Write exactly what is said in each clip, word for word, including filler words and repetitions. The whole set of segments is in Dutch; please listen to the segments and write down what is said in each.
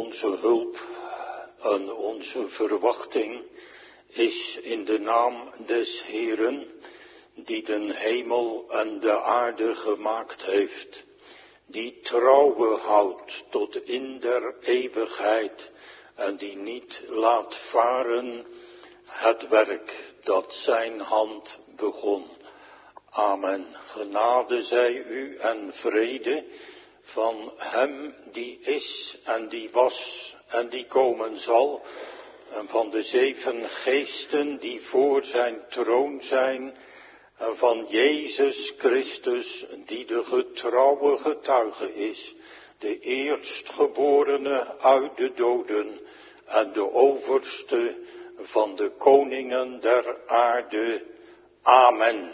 onze hulp en onze verwachting is in de naam des Heeren, die den hemel en de aarde gemaakt heeft, die trouwe houdt tot in der eeuwigheid en die niet laat varen het werk dat zijn hand begon. Amen. Genade zij u en vrede van hem die is en die was en die komen zal, en van de zeven geesten die voor zijn troon zijn, en van Jezus Christus die de getrouwe getuige is, de eerstgeborene uit de doden en de overste van de koningen der aarde. Amen.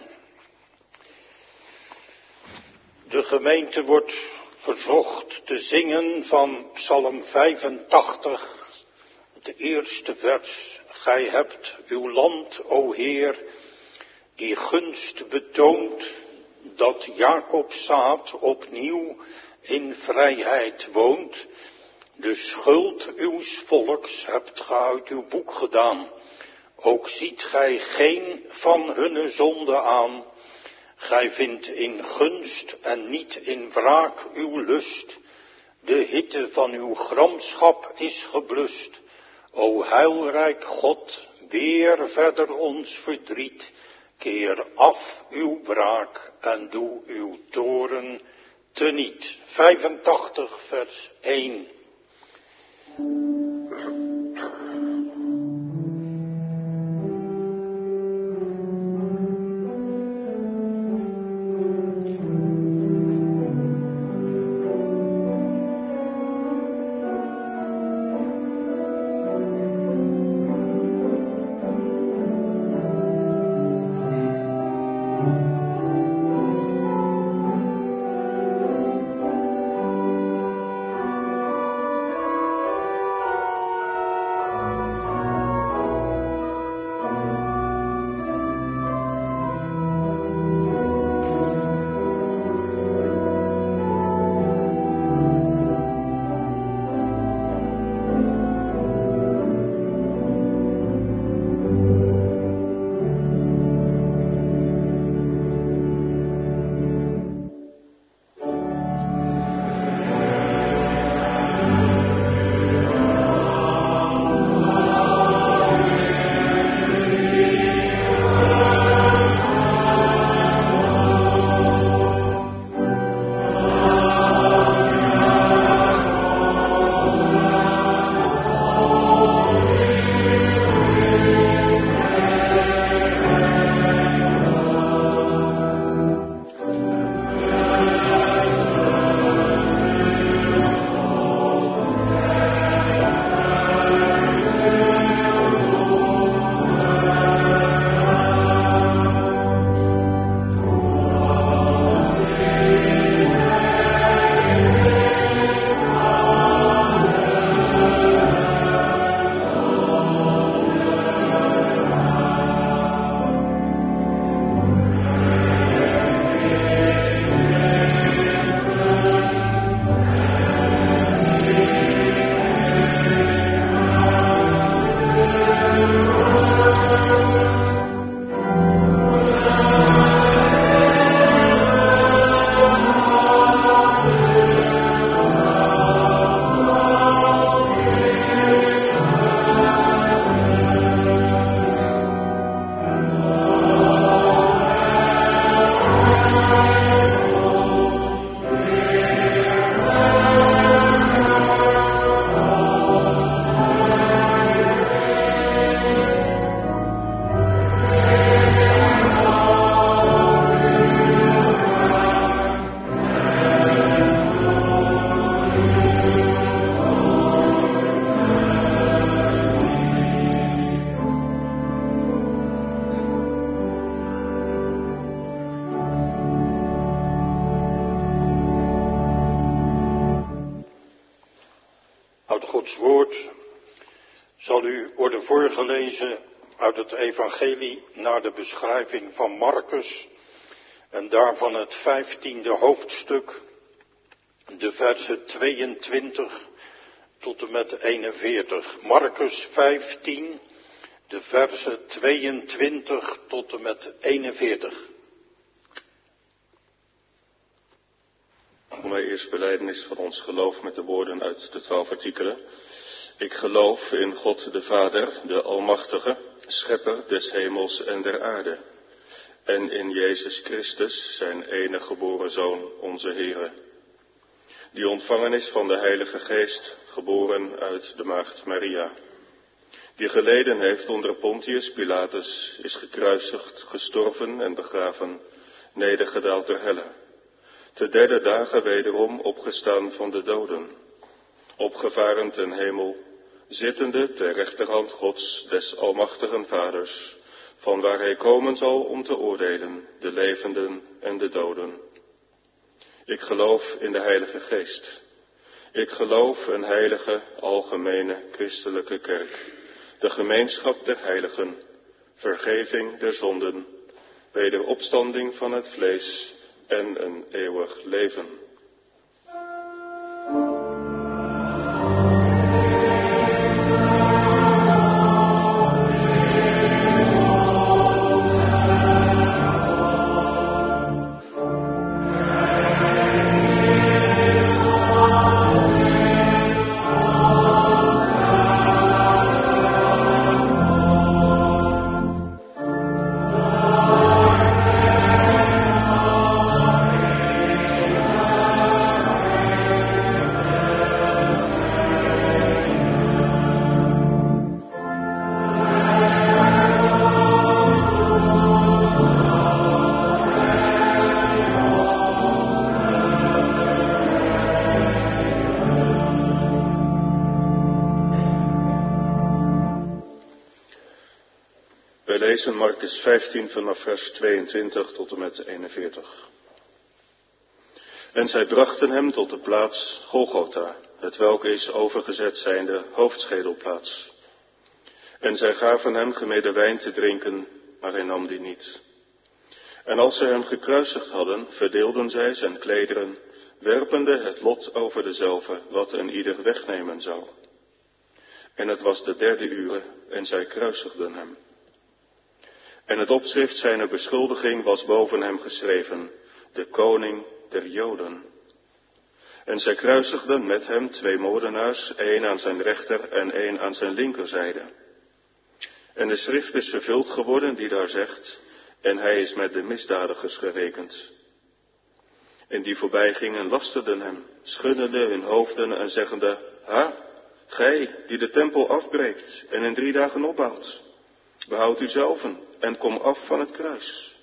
De gemeente wordt verzocht te zingen van Psalm vijfentachtig, het eerste vers. Gij hebt uw land, o Heer, die gunst betoont dat Jacob's zaad opnieuw in vrijheid woont. De schuld uws volks hebt ge uit uw boek gedaan. Ook ziet gij geen van hunne zonde aan. Gij vindt in gunst en niet in wraak uw lust. De hitte van uw gramschap is geblust. O heilrijk God, weer verder ons verdriet. Keer af uw wraak en doe uw toorn teniet. vijfentachtig vers één. Gods woord zal u worden voorgelezen uit het evangelie naar de beschrijving van Marcus en daarvan het vijftiende hoofdstuk, de versen tweeëntwintig tot en met eenenveertig. Marcus vijftien, de versen tweeëntwintig tot en met eenenveertig. Allereerst belijdenis van ons geloof met de woorden uit de twaalf artikelen. Ik geloof in God de Vader, de Almachtige, Schepper des hemels en der aarde. En in Jezus Christus, zijn enige geboren Zoon, onze Heere. Die ontvangen is van de Heilige Geest, geboren uit de maagd Maria. Die geleden heeft onder Pontius Pilatus, is gekruisigd, gestorven en begraven, nedergedaald ter helle. Te derde dagen wederom opgestaan van de doden, opgevaren ten hemel, zittende ter rechterhand Gods, des almachtigen Vaders, van waar hij komen zal om te oordelen, de levenden en de doden. Ik geloof in de Heilige Geest. Ik geloof een heilige, algemene, christelijke kerk, de gemeenschap der heiligen, vergeving der zonden, wederopstanding van het vlees en een eeuwig leven. We lezen Marcus vijftien vanaf vers tweeëntwintig tot en met eenenveertig. En zij brachten hem tot de plaats Golgotha, het welke is overgezet zijnde hoofdschedelplaats. En zij gaven hem gemede wijn te drinken, maar hij nam die niet. En als zij hem gekruisigd hadden, verdeelden zij zijn klederen, werpende het lot over dezelve, wat een ieder wegnemen zou. En het was de derde ure, en zij kruisigden hem. En het opschrift zijner beschuldiging was boven hem geschreven, de koning der Joden. En zij kruisigden met hem twee moordenaars, één aan zijn rechter en één aan zijn linkerzijde. En de schrift is vervuld geworden die daar zegt, en hij is met de misdadigers gerekend. En die voorbij gingen lasterden hem, schuddende hun hoofden en zeggende, ha, gij die de tempel afbreekt en in drie dagen opbouwt, behoud u zelven en kom af van het kruis.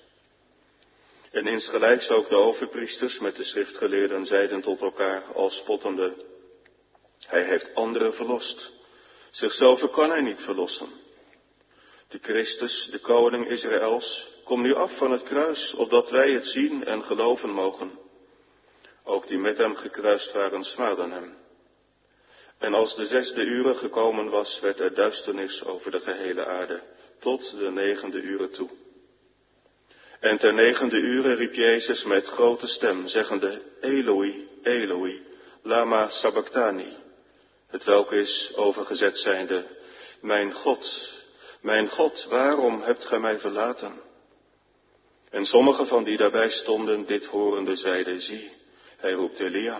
En insgelijks ook de overpriesters met de schriftgeleerden zeiden tot elkaar al spottende, hij heeft anderen verlost, zichzelf kan hij niet verlossen. De Christus, de koning Israëls, kom nu af van het kruis, opdat wij het zien en geloven mogen. Ook die met hem gekruist waren, smaadden hem. En als de zesde ure gekomen was, werd er duisternis over de gehele aarde, tot de negende ure toe. En ter negende ure riep Jezus met grote stem, zeggende, Eloi, Eloi, lama sabachthani, het welke is overgezet zijnde, mijn God, mijn God, waarom hebt gij mij verlaten? En sommigen van die daarbij stonden, dit horende, zeiden, zie, hij roept Elia.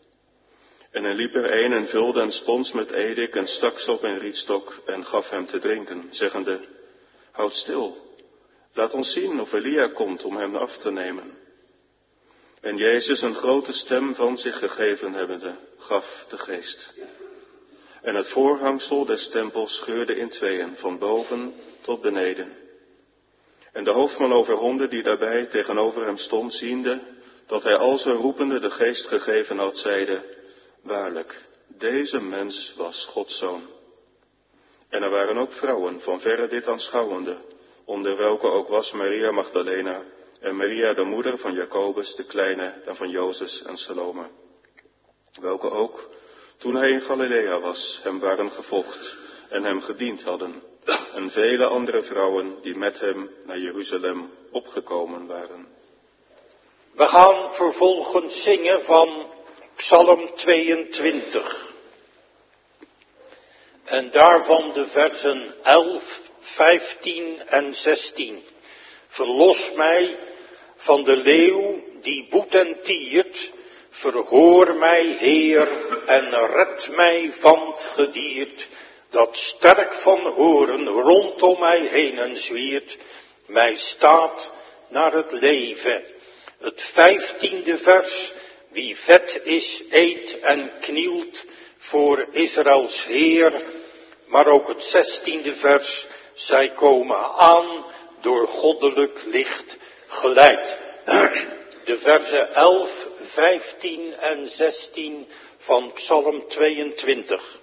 En er liep er een en vulde een spons met edik en stak ze op een rietstok en gaf hem te drinken, zeggende, houd stil, laat ons zien of Elia komt om hem af te nemen. En Jezus, een grote stem van zich gegeven hebbende, gaf de geest. En het voorhangsel des tempels scheurde in tweeën, van boven tot beneden. En de hoofdman over honden die daarbij tegenover hem stond, ziende, dat hij al zo roepende de geest gegeven had, zeide, waarlijk, deze mens was Gods zoon. En er waren ook vrouwen, van verre dit aanschouwende, onder welke ook was Maria Magdalena en Maria de moeder van Jacobus de kleine en van Jozes en Salome. Welke ook, toen hij in Galilea was, hem waren gevolgd en hem gediend hadden, en vele andere vrouwen die met hem naar Jeruzalem opgekomen waren. We gaan vervolgens zingen van Psalm tweeëntwintig. En daarvan de versen elf, vijftien en zestien. Verlos mij van de leeuw die boet en tiert. Verhoor mij, Heer, en red mij van het gediert. Dat sterk van horen rondom mij heen en zwiert. Mij staat naar het leven. Het vijftiende vers. Wie vet is, eet en knielt voor Israëls Heer. Maar ook het zestiende vers. Zij komen aan door goddelijk licht geleid. De versen elf, vijftien en zestien van Psalm tweeëntwintig.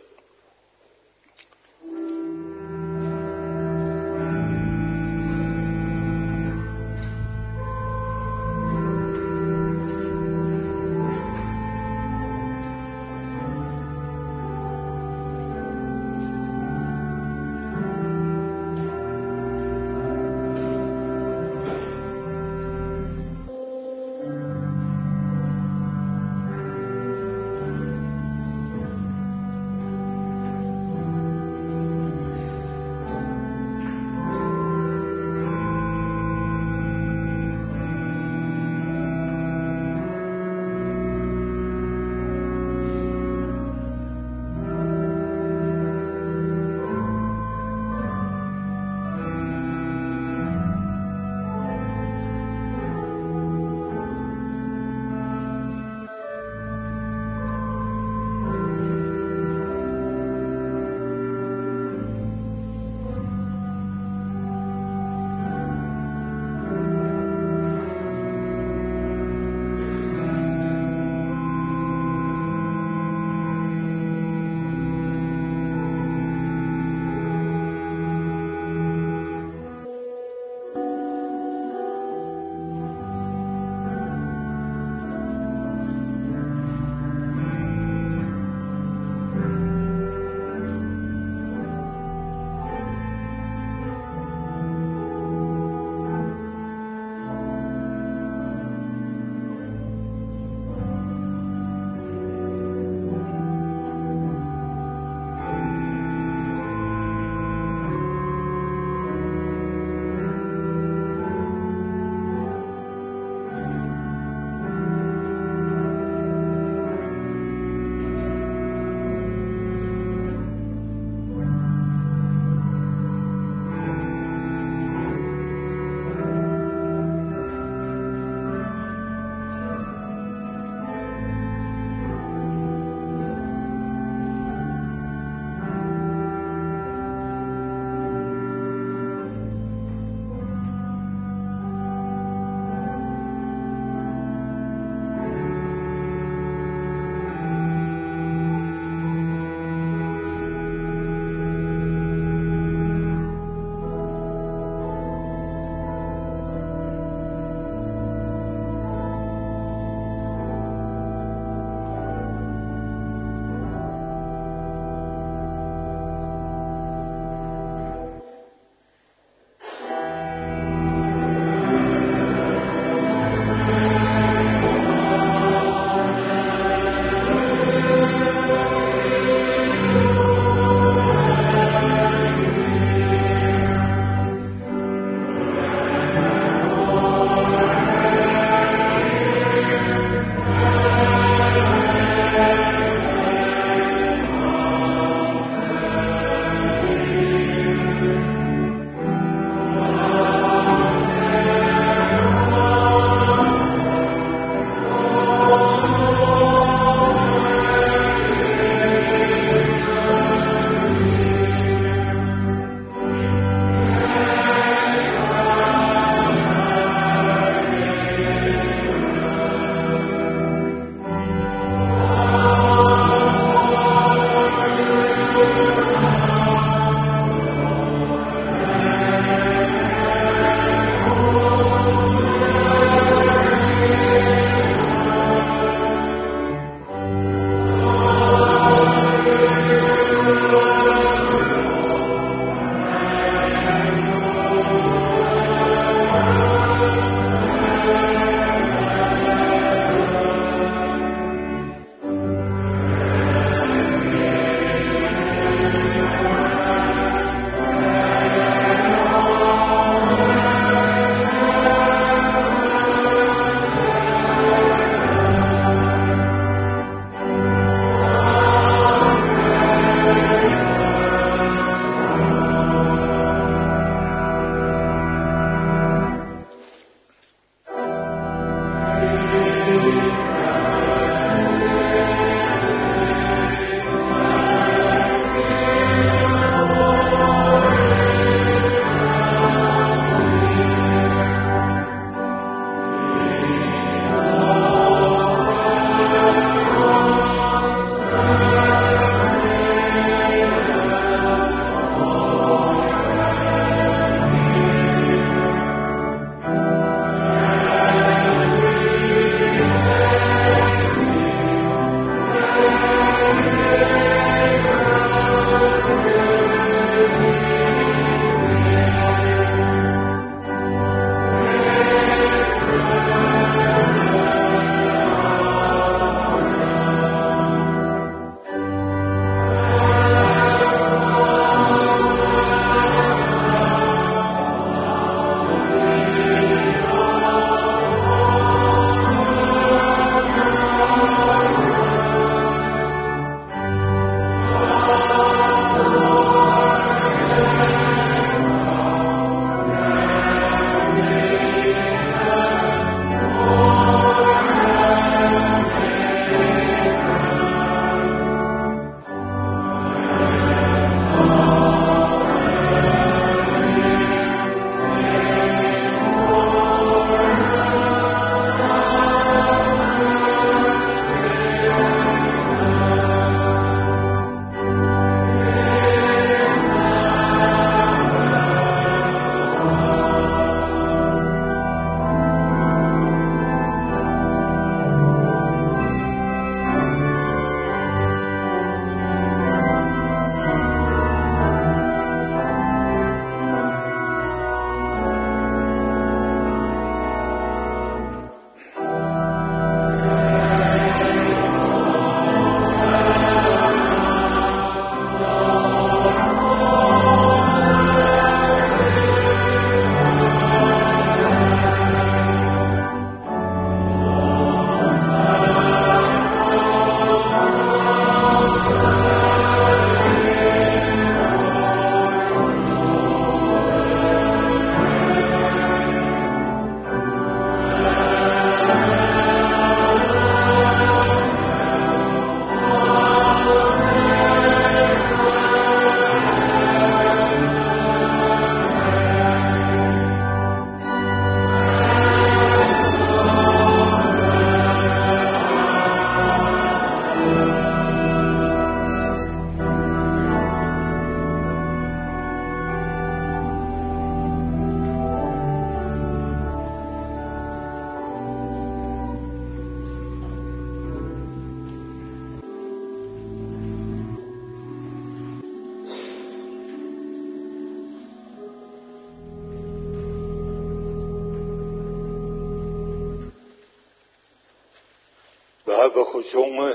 hebben gezongen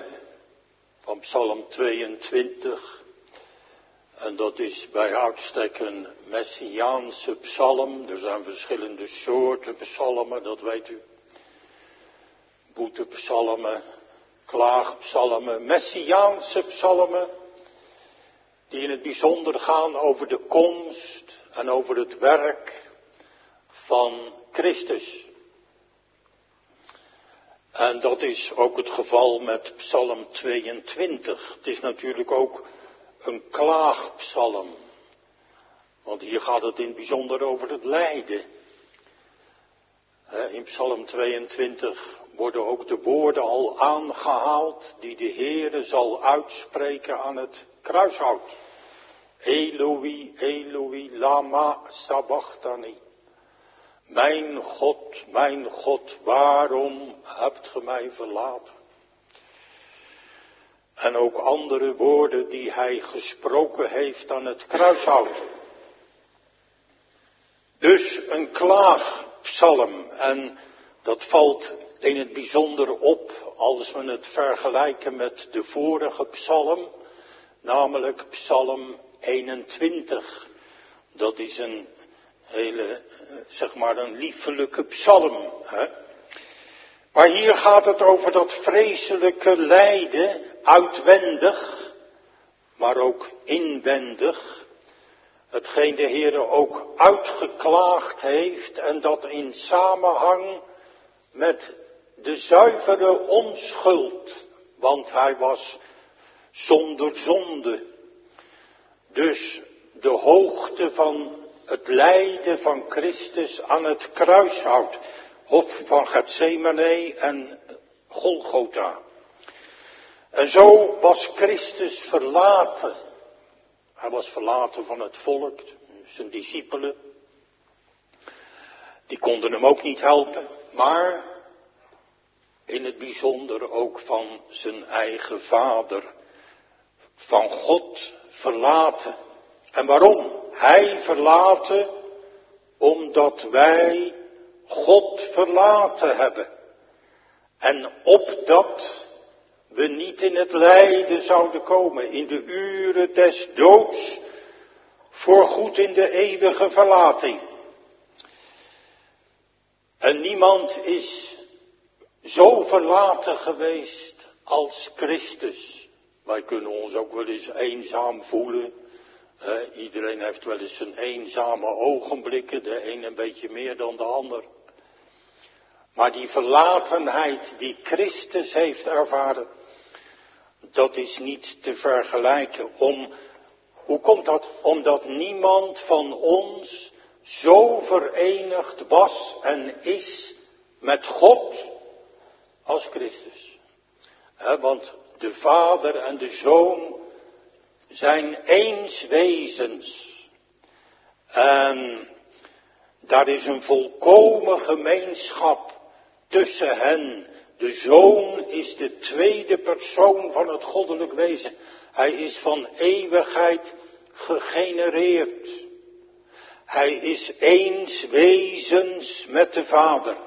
van Psalm tweeëntwintig. En dat is bij uitstek een Messiaanse psalm. Er zijn verschillende soorten psalmen, dat weet u. Boetepsalmen, klaagpsalmen, Messiaanse psalmen. Die in het bijzonder gaan over de komst en over het werk van Christus. En dat is ook het geval met Psalm tweeëntwintig. Het is natuurlijk ook een klaagpsalm. Want hier gaat het in het bijzonder over het lijden. In Psalm tweeëntwintig worden ook de woorden al aangehaald die de Heere zal uitspreken aan het kruishout. Eloi, Eloi, lama sabachthani. Mijn God, mijn God, waarom hebt ge mij verlaten? En ook andere woorden die hij gesproken heeft aan het kruishout. Dus een klaagpsalm. En dat valt in het bijzonder op als we het vergelijken met de vorige psalm. Namelijk psalm eenentwintig. Dat is een hele, zeg maar een liefelijke psalm. Hè? Maar hier gaat het over dat vreselijke lijden, uitwendig, maar ook inwendig. Hetgeen de Heere ook uitgeklaagd heeft en dat in samenhang met de zuivere onschuld, want hij was zonder zonde. Dus de hoogte van het lijden van Christus aan het kruishout, hof van Gethsemane en Golgotha. En zo was Christus verlaten. Hij was verlaten van het volk, zijn discipelen. Die konden hem ook niet helpen, maar in het bijzonder ook van zijn eigen vader. Van God verlaten. En waarom? Hij verlaten omdat wij God verlaten hebben. En opdat we niet in het lijden zouden komen, in de uren des doods, voorgoed in de eeuwige verlating. En niemand is zo verlaten geweest als Christus. Wij kunnen ons ook wel eens eenzaam voelen. He, iedereen heeft wel eens zijn eenzame ogenblikken, de een een beetje meer dan de ander. Maar die verlatenheid die Christus heeft ervaren, dat is niet te vergelijken. Om, hoe komt dat? Omdat niemand van ons zo verenigd was en is met God als Christus. He, want de Vader en de Zoon zijn eens wezens. En daar is een volkomen gemeenschap tussen hen. De Zoon is de tweede persoon van het goddelijk wezen. Hij is van eeuwigheid gegenereerd. Hij is eens wezens met de Vader.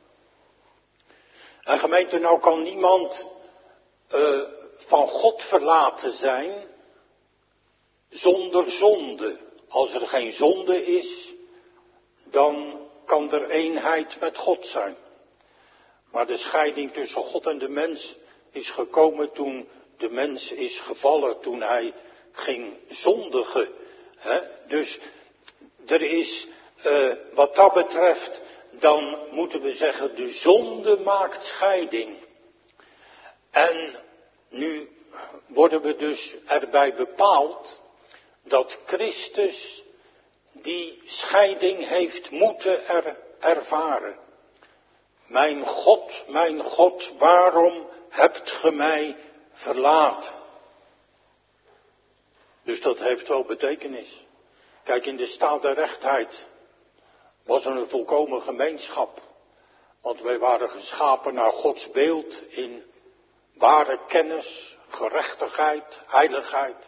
En gemeente, nou kan niemand uh, van God verlaten zijn zonder zonde. Als er geen zonde is, dan kan er eenheid met God zijn. Maar de scheiding tussen God en de mens is gekomen toen de mens is gevallen, toen hij ging zondigen. Hè? Dus er is, uh, wat dat betreft, dan moeten we zeggen, de zonde maakt scheiding. En nu worden we dus erbij bepaald dat Christus die scheiding heeft moeten er, ervaren. Mijn God, mijn God, waarom hebt ge mij verlaten? Dus dat heeft wel betekenis. Kijk, in de staat der rechtheid was er een volkomen gemeenschap. Want wij waren geschapen naar Gods beeld in ware kennis, gerechtigheid, heiligheid.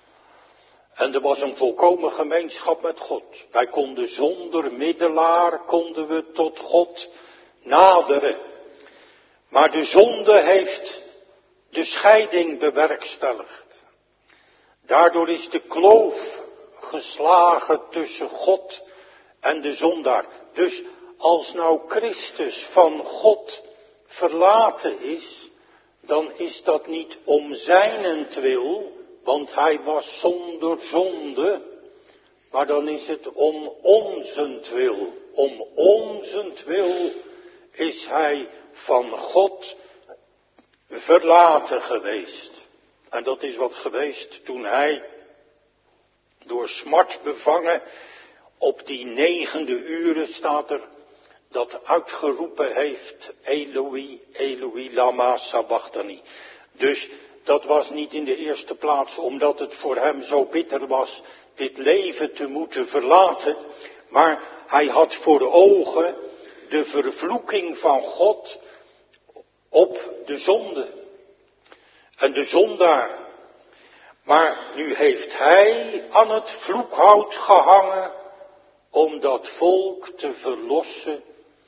En er was een volkomen gemeenschap met God. Wij konden zonder middelaar, konden we tot God naderen. Maar de zonde heeft de scheiding bewerkstelligd. Daardoor is de kloof geslagen tussen God en de zondaar. Dus als nou Christus van God verlaten is, dan is dat niet om zijnentwil, want hij was zonder zonde, maar dan is het om onzentwil. Om onzentwil is hij van God verlaten geweest. En dat is wat geweest toen hij door smart bevangen op die negende uren, staat er, dat uitgeroepen heeft, Eloi, Eloi, lama sabachthani. Dus dat was niet in de eerste plaats omdat het voor hem zo bitter was dit leven te moeten verlaten, maar hij had voor ogen de vervloeking van God op de zonde en de zondaar. Maar nu heeft hij aan het vloekhout gehangen om dat volk te verlossen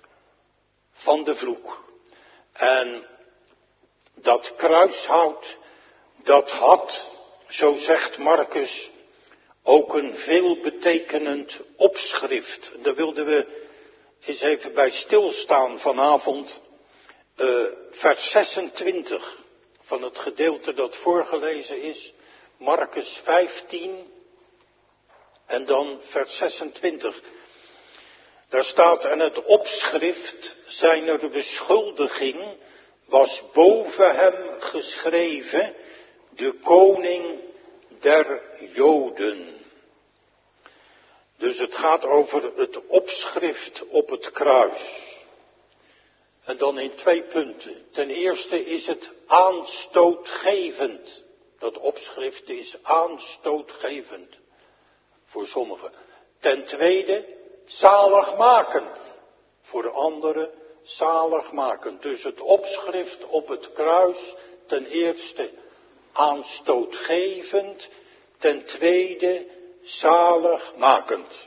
van de vloek. En dat kruishout, dat had, zo zegt Marcus, ook een veelbetekenend opschrift. Daar wilden we eens even bij stilstaan vanavond. Uh, vers zesentwintig van het gedeelte dat voorgelezen is. Marcus vijftien en dan vers zesentwintig. Daar staat, en het opschrift zijner beschuldiging was boven hem geschreven, de koning der Joden. Dus het gaat over het opschrift op het kruis. En dan in twee punten. Ten eerste is het aanstootgevend. Dat opschrift is aanstootgevend voor sommigen. Ten tweede zaligmakend. Voor anderen zaligmakend. Dus het opschrift op het kruis, ten eerste aanstootgevend, ten tweede zaligmakend.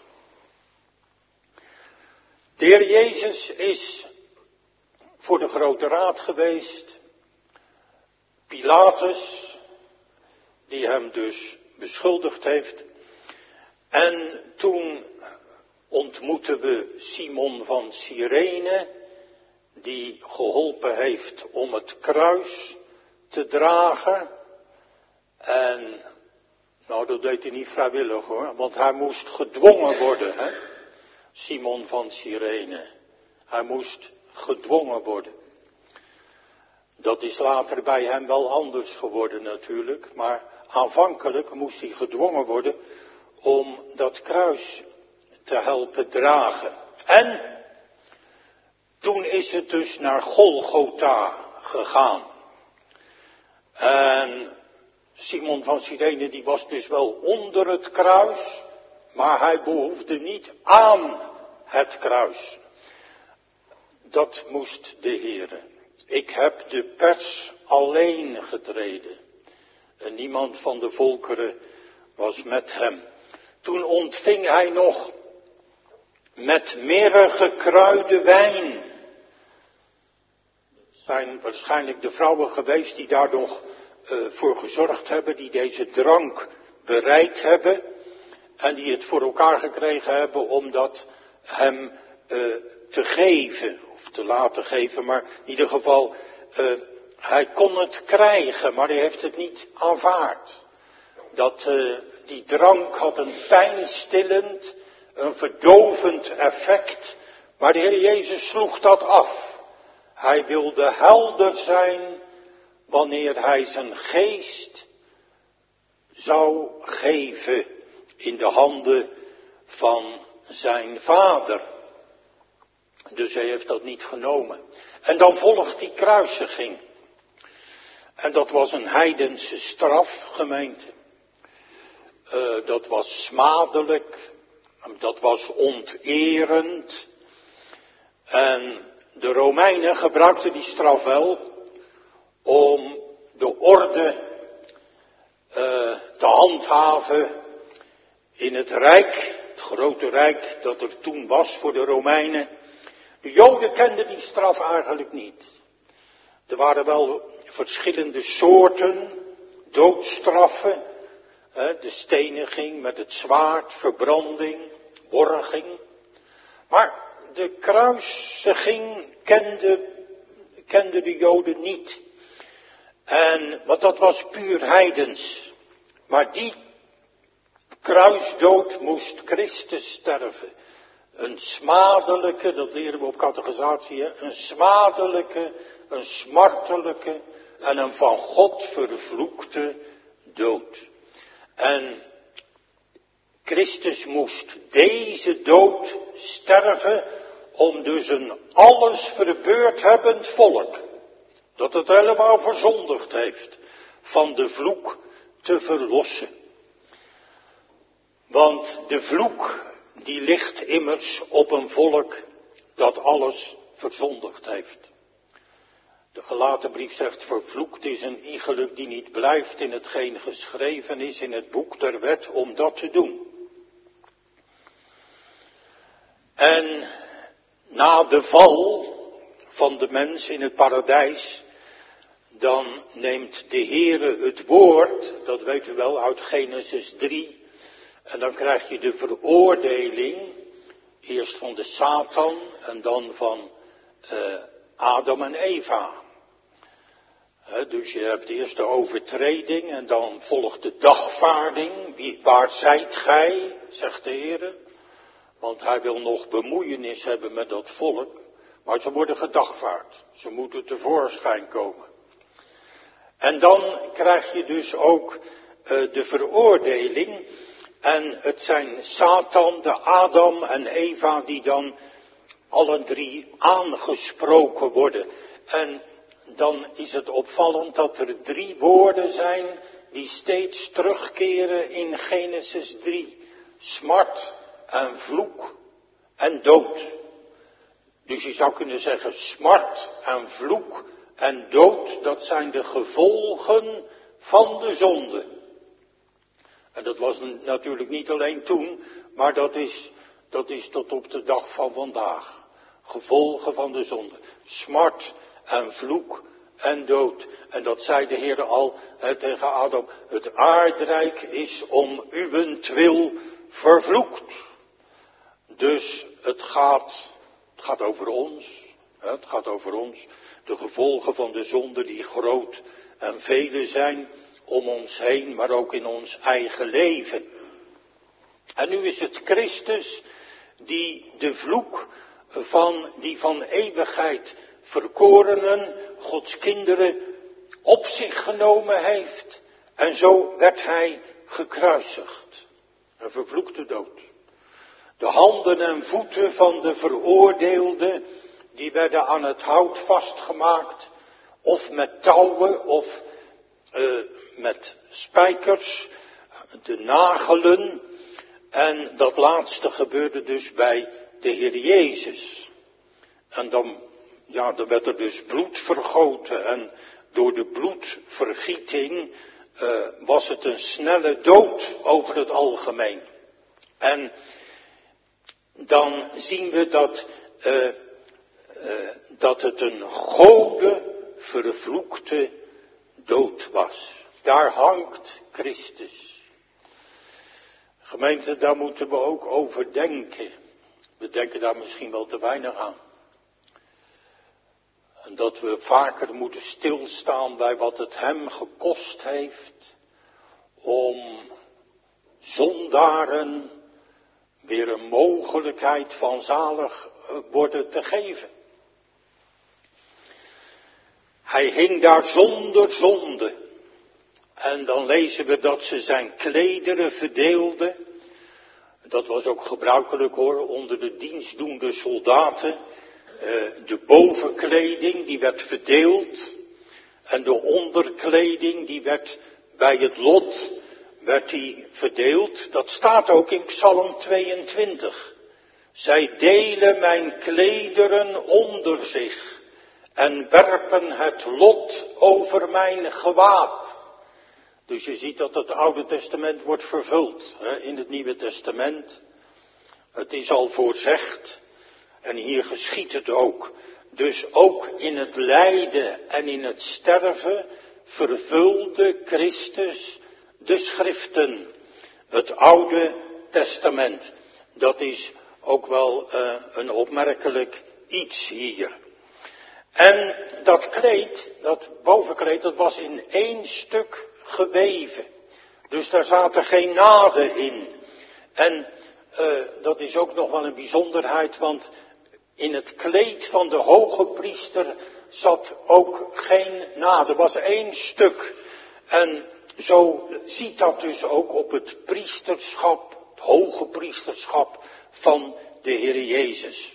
De Heer Jezus is voor de Grote Raad geweest. Pilatus, die hem dus beschuldigd heeft. En toen ontmoeten we Simon van Cyrene, die geholpen heeft om het kruis te dragen. En, nou dat deed hij niet vrijwillig hoor, want hij moest gedwongen worden, hè? Simon van Cyrene. Hij moest gedwongen worden. Dat is later bij hem wel anders geworden natuurlijk, maar aanvankelijk moest hij gedwongen worden om dat kruis te helpen dragen. En toen is het dus naar Golgotha gegaan. En Simon van Cyrene die was dus wel onder het kruis, maar hij behoefde niet aan het kruis. Dat moest de Heere. Ik heb de pers alleen getreden. En niemand van de volkeren was met hem. Toen ontving hij nog met mirre gekruide wijn. Zijn waarschijnlijk de vrouwen geweest die daar nog uh, voor gezorgd hebben, die deze drank bereid hebben. En die het voor elkaar gekregen hebben om dat hem uh, te geven. Of te laten geven, maar in ieder geval, uh, hij kon het krijgen, maar hij heeft het niet aanvaard. Dat, uh, die drank had een pijnstillend, een verdovend effect, maar de Heer Jezus sloeg dat af. Hij wilde helder zijn wanneer hij zijn geest zou geven in de handen van zijn vader. Dus hij heeft dat niet genomen. En dan volgt die kruisiging. En dat was een heidense straf, gemeente. Uh, dat was smadelijk. Dat was onterend. En de Romeinen gebruikten die straf wel om de orde uh, te handhaven in het rijk, het grote rijk dat er toen was voor de Romeinen. De Joden kenden die straf eigenlijk niet. Er waren wel verschillende soorten doodstraffen. De steniging met het zwaard, verbranding, worging. Maar de kruisiging kende, kende de Joden niet. En, want dat was puur heidens. Maar die kruisdood moest Christus sterven. Een smadelijke, dat leren we op catechisatie, hè? Een smadelijke, een smartelijke en een van God vervloekte dood. En Christus moest deze dood sterven om dus een alles verbeurd hebbend volk, dat het helemaal verzondigd heeft, van de vloek te verlossen. Want de vloek die ligt immers op een volk dat alles verzondigd heeft. De Galatenbrief zegt, vervloekt is een iegelijk die niet blijft in hetgeen geschreven is in het boek der wet om dat te doen. En na de val van de mens in het paradijs, dan neemt de Heere het woord, dat weet u wel uit Genesis drie, en dan krijg je de veroordeling, eerst van de Satan en dan van uh, Adam en Eva. He, dus je hebt eerst de overtreding en dan volgt de dagvaarding. Wie, waar zijt gij, zegt de Heere? Want hij wil nog bemoeienis hebben met dat volk. Maar ze worden gedagvaard. Ze moeten tevoorschijn komen. En dan krijg je dus ook uh, de veroordeling. En het zijn Satan, de Adam en Eva die dan alle drie aangesproken worden. En dan is het opvallend dat er drie woorden zijn die steeds terugkeren in Genesis drie. Smart en vloek en dood. Dus je zou kunnen zeggen smart en vloek en dood, dat zijn de gevolgen van de zonde. En dat was natuurlijk niet alleen toen, maar dat is, dat is tot op de dag van vandaag. Gevolgen van de zonde. Smart en vloek en dood. En dat zei de Heer al he, tegen Adam. Het aardrijk is om uwentwil vervloekt. Dus het gaat, het gaat over ons. He, het gaat over ons. De gevolgen van de zonde die groot en vele zijn om ons heen, maar ook in ons eigen leven. En nu is het Christus die de vloek van die van eeuwigheid verkorenen, Gods kinderen, op zich genomen heeft. En zo werd hij gekruisigd. Een vervloekte dood. De handen en voeten van de veroordeelden, die werden aan het hout vastgemaakt. Of met touwen, of uh, met spijkers, de nagelen. En dat laatste gebeurde dus bij de Heer Jezus. En dan, ja, dan werd er dus bloed vergoten. En door de bloedvergieting uh, was het een snelle dood over het algemeen. En dan zien we dat, uh, uh, dat het een gode vervloekte dood was. Daar hangt Christus. Gemeente, daar moeten we ook over denken. We denken daar misschien wel te weinig aan. En dat we vaker moeten stilstaan bij wat het hem gekost heeft om zondaren weer een mogelijkheid van zalig worden te geven. Hij hing daar zonder zonde. En dan lezen we dat ze zijn klederen verdeelden. Dat was ook gebruikelijk hoor, onder de dienstdoende soldaten. De bovenkleding die werd verdeeld. En de onderkleding die werd bij het lot werd die verdeeld. Dat staat ook in Psalm tweeëntwintig. Zij delen mijn klederen onder zich. En werpen het lot over mijn gewaad. Dus je ziet dat het Oude Testament wordt vervuld hè, in het Nieuwe Testament. Het is al voorzegd en hier geschiet het ook. Dus ook in het lijden en in het sterven vervulde Christus de schriften. Het Oude Testament. Dat is ook wel uh, een opmerkelijk iets hier. En dat kleed, dat bovenkleed, dat was in één stuk geweven. Dus daar zaten geen naden in. En uh, dat is ook nog wel een bijzonderheid, want in het kleed van de hoge priester zat ook geen naad. Er was één stuk. En zo ziet dat dus ook op het priesterschap, het hoge priesterschap van de Heer Jezus.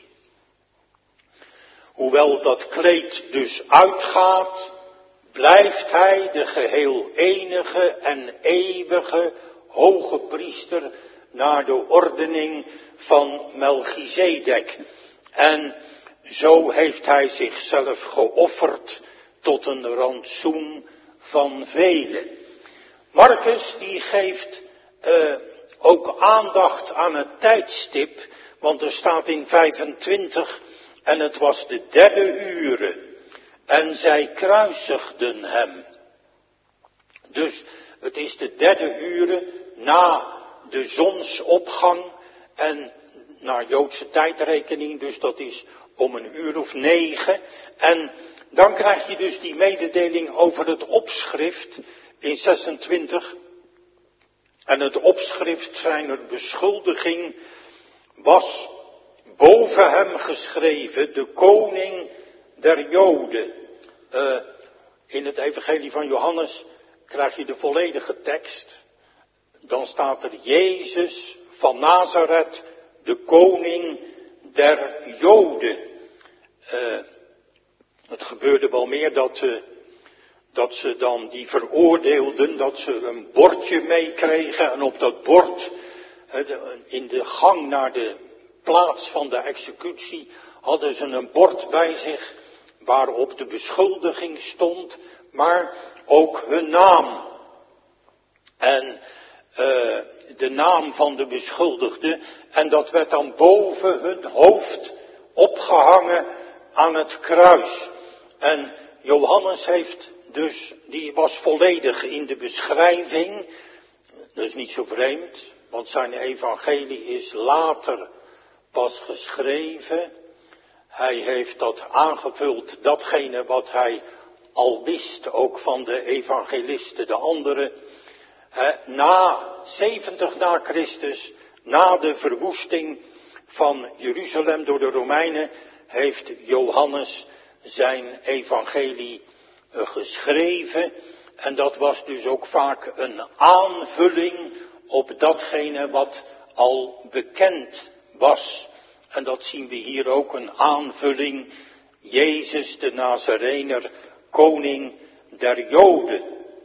Hoewel dat kleed dus uitgaat, blijft hij de geheel enige en eeuwige hoge priester naar de ordening van Melchizedek. En zo heeft hij zichzelf geofferd tot een rantsoen van velen. Marcus die geeft uh, ook aandacht aan het tijdstip, want er staat in vijfentwintig, en het was de derde ure, en zij kruisigden hem. Dus het is de derde ure na de zonsopgang en naar Joodse tijdrekening, dus dat is om een uur of negen. En dan krijg je dus die mededeling over het opschrift in zesentwintig. En het opschrift zijn er beschuldiging was boven hem geschreven, de koning der Joden. Uh, in het evangelie van Johannes krijg je de volledige tekst. Dan staat er Jezus van Nazareth, de koning der Joden. Uh, het gebeurde wel meer dat, uh, dat ze dan die veroordeelden, dat ze een bordje meekregen en op dat bord, uh, de, in de gang naar de plaats van de executie, hadden ze een bord bij zich waarop de beschuldiging stond, maar ook hun naam. En uh, de naam van de beschuldigde, en dat werd dan boven hun hoofd opgehangen aan het kruis. En Johannes heeft dus, die was volledig in de beschrijving, dat is niet zo vreemd, want zijn evangelie is later pas geschreven. Hij heeft dat aangevuld, datgene wat hij al wist, ook van de evangelisten, de anderen. Na zeventig na Christus, na de verwoesting van Jeruzalem door de Romeinen, heeft Johannes zijn evangelie geschreven. En dat was dus ook vaak een aanvulling op datgene wat al bekend was. En dat zien we hier ook, een aanvulling. Jezus de Nazarener, koning der Joden.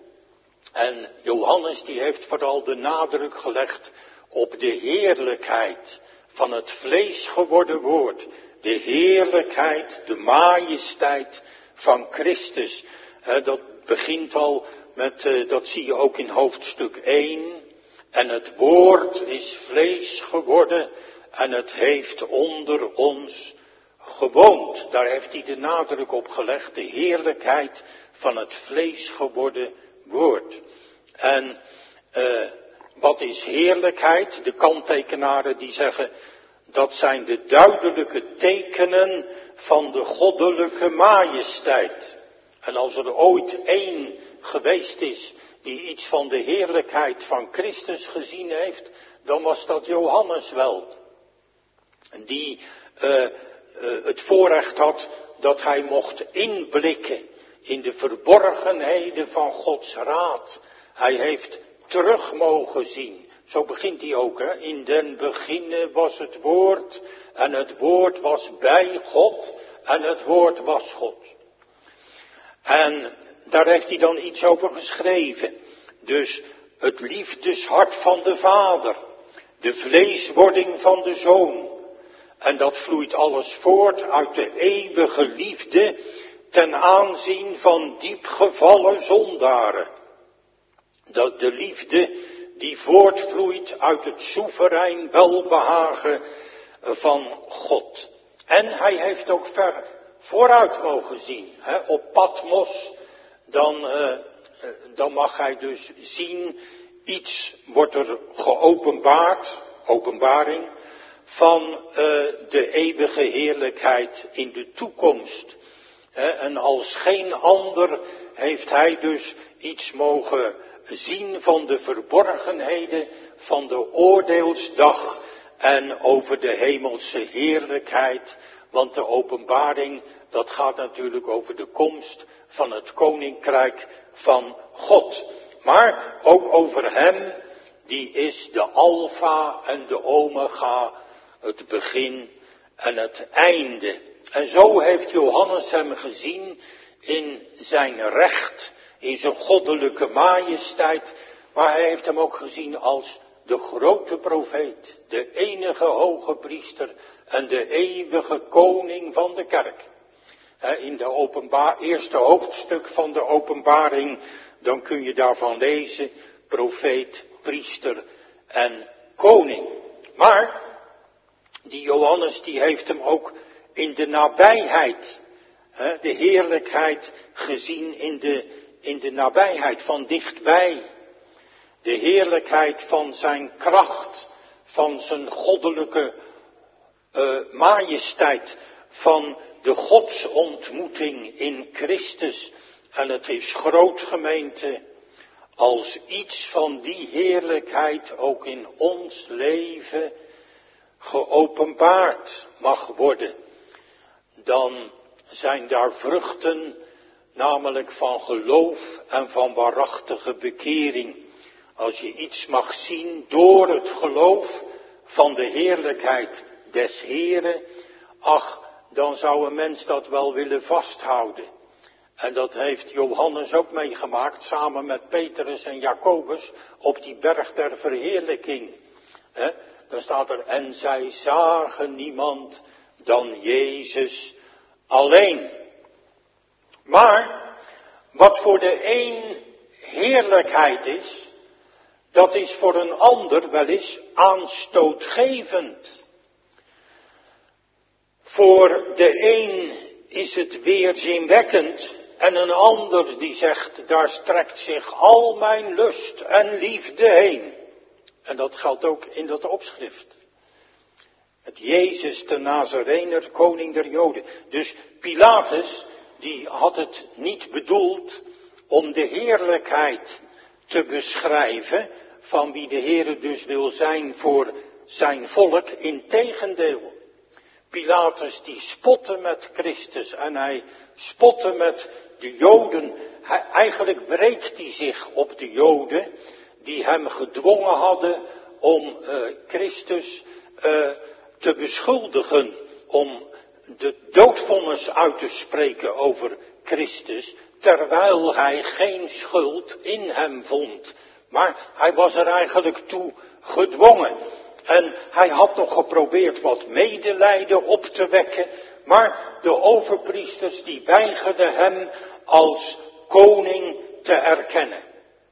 En Johannes die heeft vooral de nadruk gelegd op de heerlijkheid van het vlees geworden woord. De heerlijkheid, de majesteit van Christus. Dat begint al met, dat zie je ook in hoofdstuk één. En het woord is vlees geworden en het heeft onder ons gewoond. Daar heeft hij de nadruk op gelegd, de heerlijkheid van het vlees geworden woord. En uh, wat is heerlijkheid? De kanttekenaren die zeggen, dat zijn de duidelijke tekenen van de goddelijke majesteit. En als er ooit één geweest is die iets van de heerlijkheid van Christus gezien heeft, dan was dat Johannes wel. Die uh, uh, het voorrecht had dat hij mocht inblikken in de verborgenheden van Gods raad. Hij heeft terug mogen zien. Zo begint hij ook, hè. In den beginne was het woord en het woord was bij God en het woord was God. En daar heeft hij dan iets over geschreven. Dus het liefdeshart van de Vader, de vleeswording van de Zoon. En dat vloeit alles voort uit de eeuwige liefde ten aanzien van diepgevallen zondaren. Dat de liefde die voortvloeit uit het soeverein welbehagen van God. En hij heeft ook ver vooruit mogen zien. Hè, op Patmos, dan, uh, dan mag hij dus zien, iets wordt er geopenbaard, openbaring, van uh, de eeuwige heerlijkheid in de toekomst. Hè, en als geen ander heeft hij dus iets mogen zien van de verborgenheden van de oordeelsdag en over de hemelse heerlijkheid. Want de openbaring, dat gaat natuurlijk over de komst van het koninkrijk van God. Maar ook over hem, die is de alfa en de omega, het begin en het einde. En zo heeft Johannes hem gezien in zijn recht, in zijn goddelijke majesteit. Maar hij heeft hem ook gezien als de grote profeet, de enige hoge priester en de eeuwige koning van de kerk. In de openbaar, eerste hoofdstuk van de openbaring, dan kun je daarvan lezen, profeet, priester en koning. Maar die Johannes die heeft hem ook in de nabijheid, de heerlijkheid gezien in de, in de nabijheid, van dichtbij. De heerlijkheid van zijn kracht, van zijn goddelijke uh, majesteit, van de godsontmoeting in Christus. En het is groot, gemeente, als iets van die heerlijkheid ook in ons leven geopenbaard mag worden, dan zijn daar vruchten, namelijk van geloof en van waarachtige bekering. Als je iets mag zien door het geloof van de heerlijkheid des Heren, ach, dan zou een mens dat wel willen vasthouden. En dat heeft Johannes ook meegemaakt, samen met Petrus en Jacobus, op die berg der verheerlijking. He, dan staat er, en zij zagen niemand dan Jezus alleen. Maar, wat voor de een heerlijkheid is, dat is voor een ander wel eens aanstootgevend. Voor de een is het weerzinwekkend en een ander die zegt, daar strekt zich al mijn lust en liefde heen. En dat geldt ook in dat opschrift. Het Jezus de Nazarener, koning der Joden. Dus Pilatus, die had het niet bedoeld om de heerlijkheid te beschrijven van wie de Heere dus wil zijn voor zijn volk. Integendeel. Pilatus die spotte met Christus en hij spotte met de Joden. Hij, eigenlijk wreekt hij zich op de Joden die hem gedwongen hadden om uh, Christus uh, te beschuldigen, om de doodvonnis uit te spreken over Christus, terwijl hij geen schuld in hem vond. Maar hij was er eigenlijk toe gedwongen. En hij had nog geprobeerd wat medelijden op te wekken, maar de overpriesters die weigerden hem als koning te erkennen.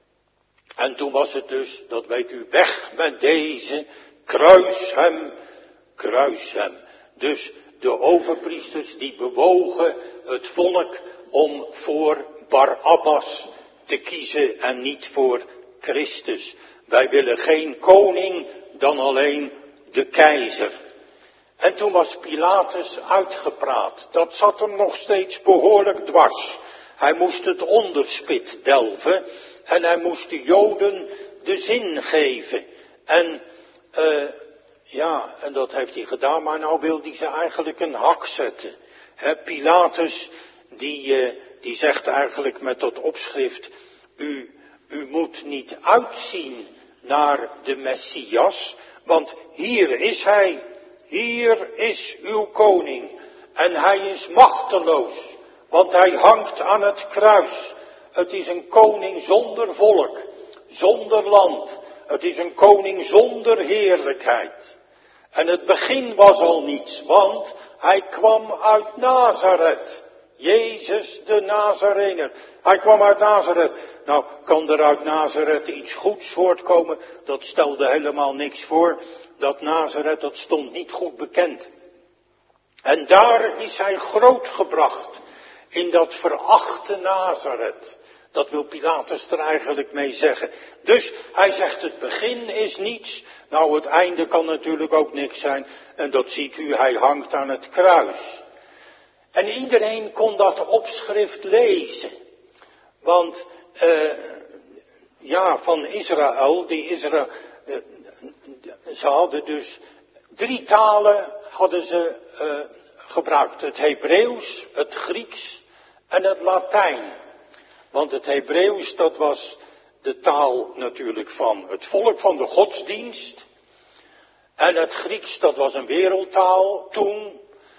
En toen was het dus, dat weet u, weg met deze, kruis hem, kruis hem. Dus de overpriesters die bewogen het volk om voor Barabbas te kiezen en niet voor Christus. Wij willen geen koning dan alleen de keizer. En toen was Pilatus uitgepraat. Dat zat hem nog steeds behoorlijk dwars. Hij moest het onderspit delven en hij moest de Joden de zin geven. En uh, ja, en dat heeft hij gedaan, maar nou wil hij ze eigenlijk een hak zetten. He, Pilatus die, uh, die zegt eigenlijk met dat opschrift, u, u moet niet uitzien naar de Messias, want hier is hij, hier is uw koning en hij is machteloos, want hij hangt aan het kruis. Het is een koning zonder volk, zonder land, het is een koning zonder heerlijkheid. En het begin was al niets, want hij kwam uit Nazareth, Jezus de Nazarener. Hij kwam uit Nazareth. Nou, kan er uit Nazareth iets goeds voortkomen? Dat stelde helemaal niks voor. Dat Nazareth, dat stond niet goed bekend. En daar is hij grootgebracht. In dat verachte Nazareth. Dat wil Pilatus er eigenlijk mee zeggen. Dus hij zegt het begin is niets. Nou, het einde kan natuurlijk ook niks zijn. En dat ziet u, hij hangt aan het kruis. En iedereen kon dat opschrift lezen. Want, uh, ja, van Israël, die Israël, uh, ze hadden dus drie talen hadden ze uh, gebruikt. Het Hebreeuws, het Grieks en het Latijn. Want het Hebreeuws, dat was de taal natuurlijk van het volk, van de godsdienst. En het Grieks, dat was een wereldtaal toen.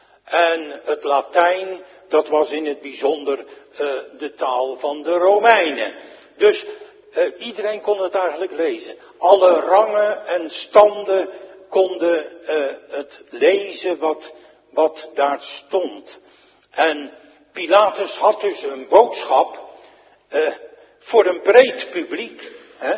En het Latijn, dat was in het bijzonder uh, de taal van de Romeinen. Dus uh, iedereen kon het eigenlijk lezen. Alle rangen en standen konden uh, het lezen wat, wat daar stond. En Pilatus had dus een boodschap uh, voor een breed publiek. Hè?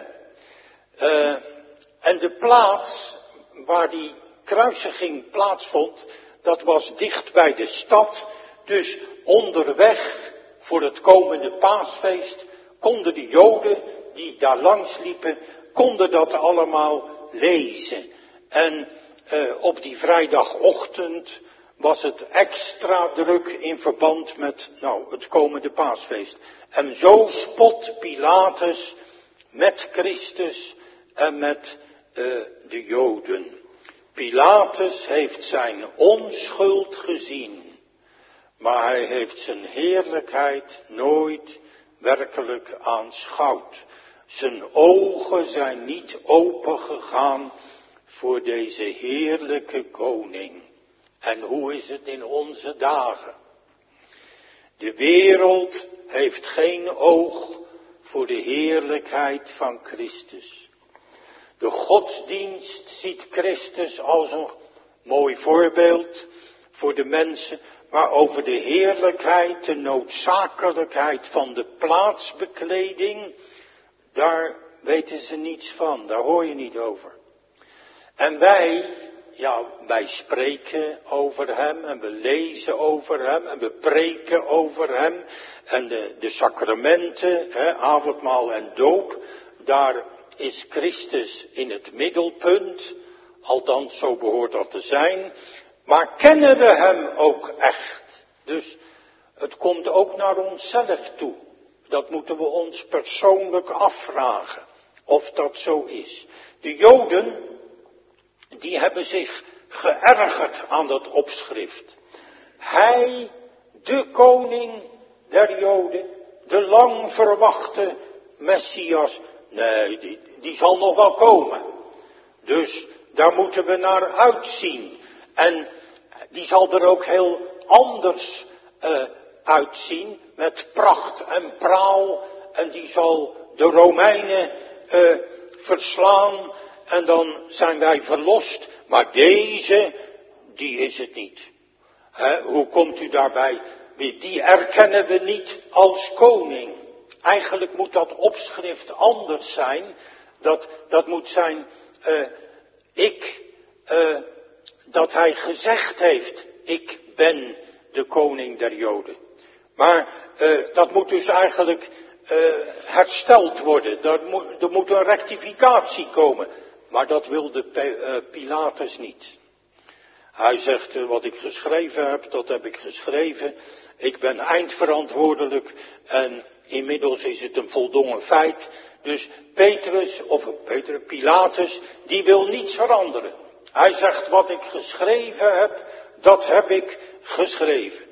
Uh, en de plaats waar die kruisiging plaatsvond, dat was dicht bij de stad. Dus onderweg voor het komende paasfeest konden de Joden die daar langs liepen, konden dat allemaal lezen. En uh, op die vrijdagochtend was het extra druk in verband met nou, het komende paasfeest. En zo spot Pilatus met Christus en met uh, de Joden. Pilatus heeft zijn onschuld gezien, maar hij heeft zijn heerlijkheid nooit werkelijk aanschouwd. Zijn ogen zijn niet opengegaan voor deze heerlijke koning. En hoe is het in onze dagen? De wereld heeft geen oog voor de heerlijkheid van Christus. De godsdienst ziet Christus als een mooi voorbeeld voor de mensen, maar over de heerlijkheid, de noodzakelijkheid van de plaatsbekleding, daar weten ze niets van, daar hoor je niet over. En wij, ja, wij spreken over hem en we lezen over hem en we preken over hem. En de, de sacramenten, hè, avondmaal en doop, daar is Christus in het middelpunt. Althans, zo behoort dat te zijn. Maar kennen we hem ook echt? Dus het komt ook naar onszelf toe. Dat moeten we ons persoonlijk afvragen, of dat zo is. De Joden, die hebben zich geërgerd aan dat opschrift. Hij, de koning der Joden, de lang verwachte Messias, nee, die, die zal nog wel komen. Dus daar moeten we naar uitzien. En die zal er ook heel anders uh, uitzien, met pracht en praal. En die zal de Romeinen uh, verslaan en dan zijn wij verlost. Maar deze, die is het niet. He, hoe komt u daarbij? Die erkennen we niet als koning. Eigenlijk moet dat opschrift anders zijn. Dat, dat moet zijn, uh, ik, uh, dat hij gezegd heeft, ik ben de koning der Joden. Maar uh, dat moet dus eigenlijk uh, hersteld worden. Er moet, er moet een rectificatie komen. Maar dat wilde Pilatus niet. Hij zegt, uh, wat ik geschreven heb, dat heb ik geschreven. Ik ben eindverantwoordelijk en inmiddels is het een voldongen feit. Dus Petrus, of Petrus, Pilatus, die wil niets veranderen. Hij zegt, wat ik geschreven heb, dat heb ik geschreven.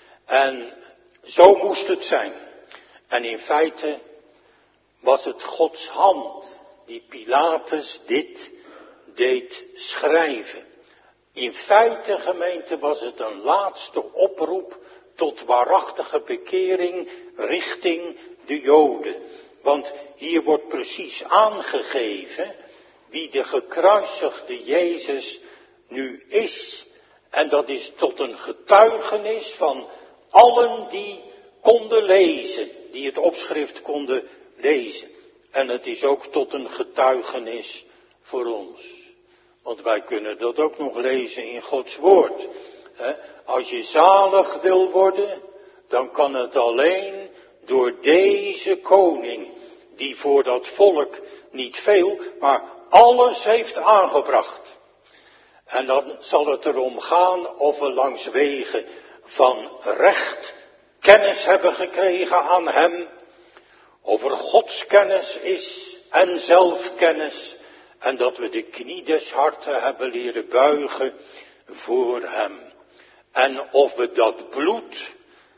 En zo moest het zijn. En in feite was het Gods hand die Pilatus dit deed schrijven. In feite, gemeente, was het een laatste oproep tot waarachtige bekering richting de Joden. Want hier wordt precies aangegeven wie de gekruisigde Jezus nu is. En dat is tot een getuigenis van allen die konden lezen, die het opschrift konden lezen. En het is ook tot een getuigenis voor ons. Want wij kunnen dat ook nog lezen in Gods woord. Als je zalig wil worden, dan kan het alleen door deze koning, die voor dat volk niet veel, maar alles heeft aangebracht. En dan zal het erom gaan of we langs wegen van recht kennis hebben gekregen aan hem, of er godskennis is en zelfkennis, en dat we de knie des harten hebben leren buigen voor hem. En of we dat bloed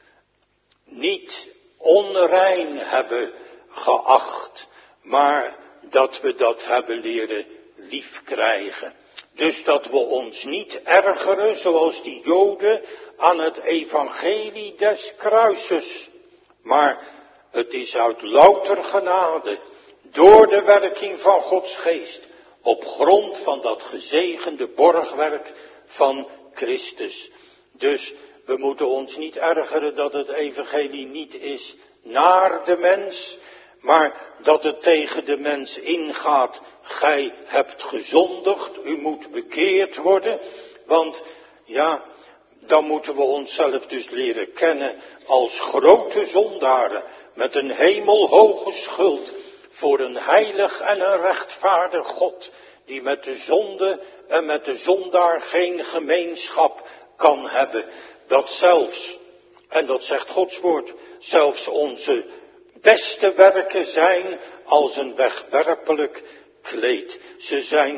niet onrein hebben geacht, maar dat we dat hebben leren liefkrijgen. Dus dat we ons niet ergeren zoals die Joden aan het evangelie des kruises. Maar het is uit louter genade, door de werking van Gods geest, op grond van dat gezegende borgwerk van Christus. Dus we moeten ons niet ergeren dat het evangelie niet is naar de mens, maar dat het tegen de mens ingaat. Gij hebt gezondigd, u moet bekeerd worden, want ja, dan moeten we onszelf dus leren kennen als grote zondaren met een hemelhoge schuld voor een heilig en een rechtvaardig God, die met de zonde en met de zondaar geen gemeenschap kan hebben. Dat zelfs, en dat zegt Gods woord, zelfs onze beste werken zijn als een wegwerpelijk kleed. Ze zijn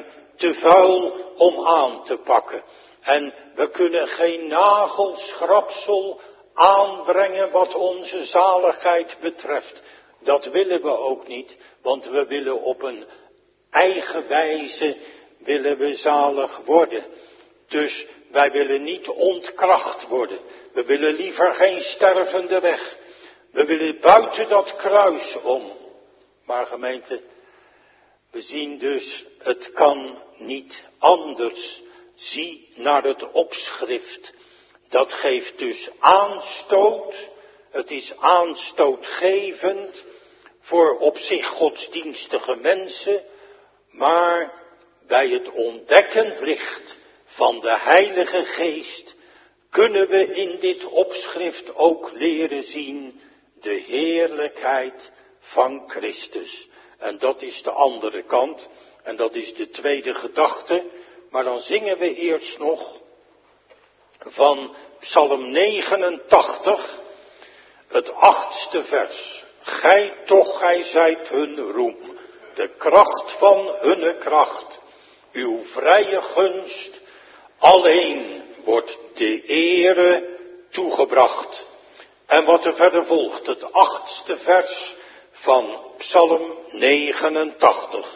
te vuil om aan te pakken. En we kunnen geen nagelschrapsel aanbrengen wat onze zaligheid betreft. Dat willen we ook niet, want we willen op een eigen wijze willen we zalig worden. Dus wij willen niet ontkracht worden. We willen liever geen stervende weg. We willen buiten dat kruis om. Maar gemeente, we zien dus, het kan niet anders. Zie naar het opschrift. Dat geeft dus aanstoot. Het is aanstootgevend voor op zich godsdienstige mensen. Maar bij het ontdekkend licht van de Heilige Geest kunnen we in dit opschrift ook leren zien de heerlijkheid van Christus. En dat is de andere kant. En dat is de tweede gedachte. Maar dan zingen we eerst nog van Psalm negenentachtig, het achtste vers. Gij toch, gij zijt hun roem, de kracht van hunne kracht. Uw vrije gunst, alleen wordt de ere toegebracht. En wat er verder volgt, het achtste vers van Psalm negenentachtig.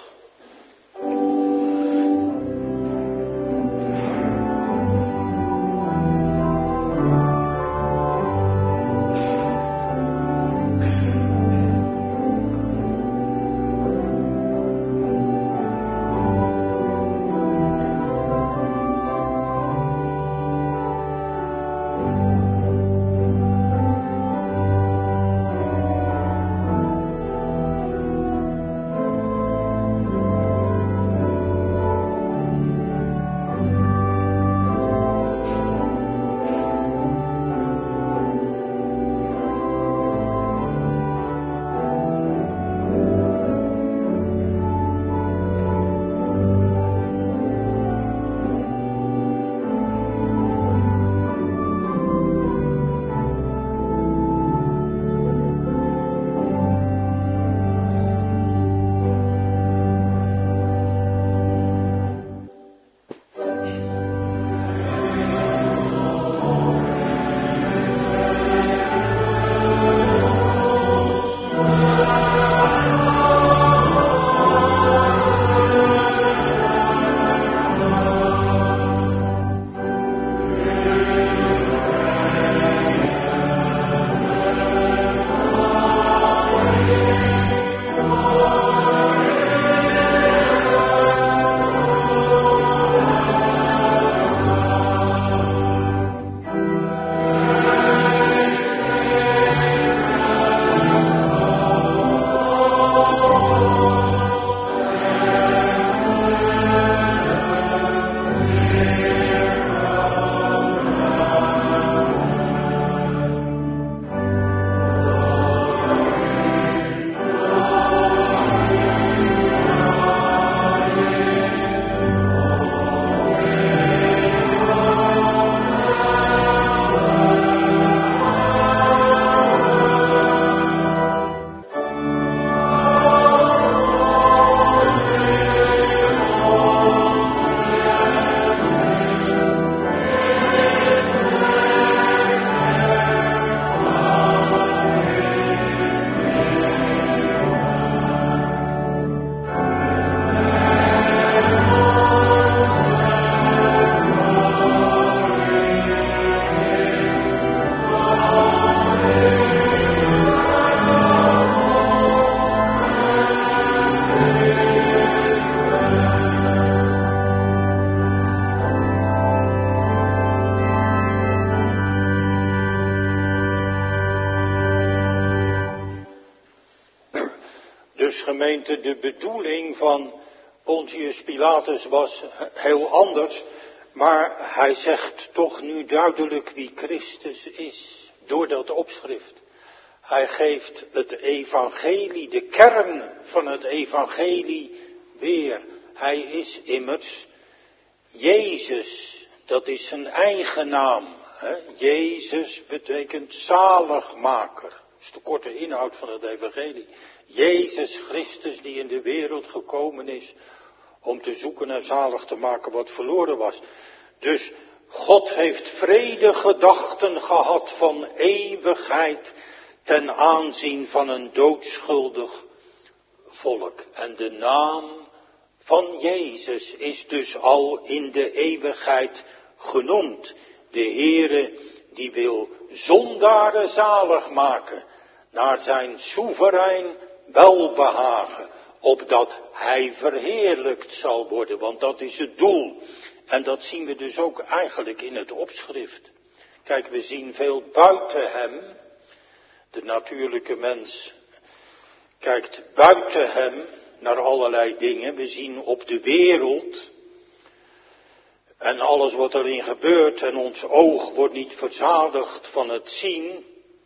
Gemeente, de bedoeling van Pontius Pilatus was heel anders, maar hij zegt toch nu duidelijk wie Christus is, door dat opschrift. Hij geeft het evangelie, de kern van het evangelie weer. Hij is immers Jezus, dat is zijn eigen naam. Hè? Jezus betekent zaligmaker. Dat is de korte inhoud van het evangelie. Jezus Christus die in de wereld gekomen is om te zoeken en zalig te maken wat verloren was. Dus God heeft vrede gedachten gehad van eeuwigheid ten aanzien van een doodschuldig volk. En de naam van Jezus is dus al in de eeuwigheid genoemd. De Heere die wil zondaren zalig maken naar zijn soeverein welbehagen, opdat hij verheerlijkt zal worden, want dat is het doel. En dat zien we dus ook eigenlijk in het opschrift. Kijk, we zien veel buiten hem. De natuurlijke mens kijkt buiten hem naar allerlei dingen. We zien op de wereld en alles wat erin gebeurt en ons oog wordt niet verzadigd van het zien.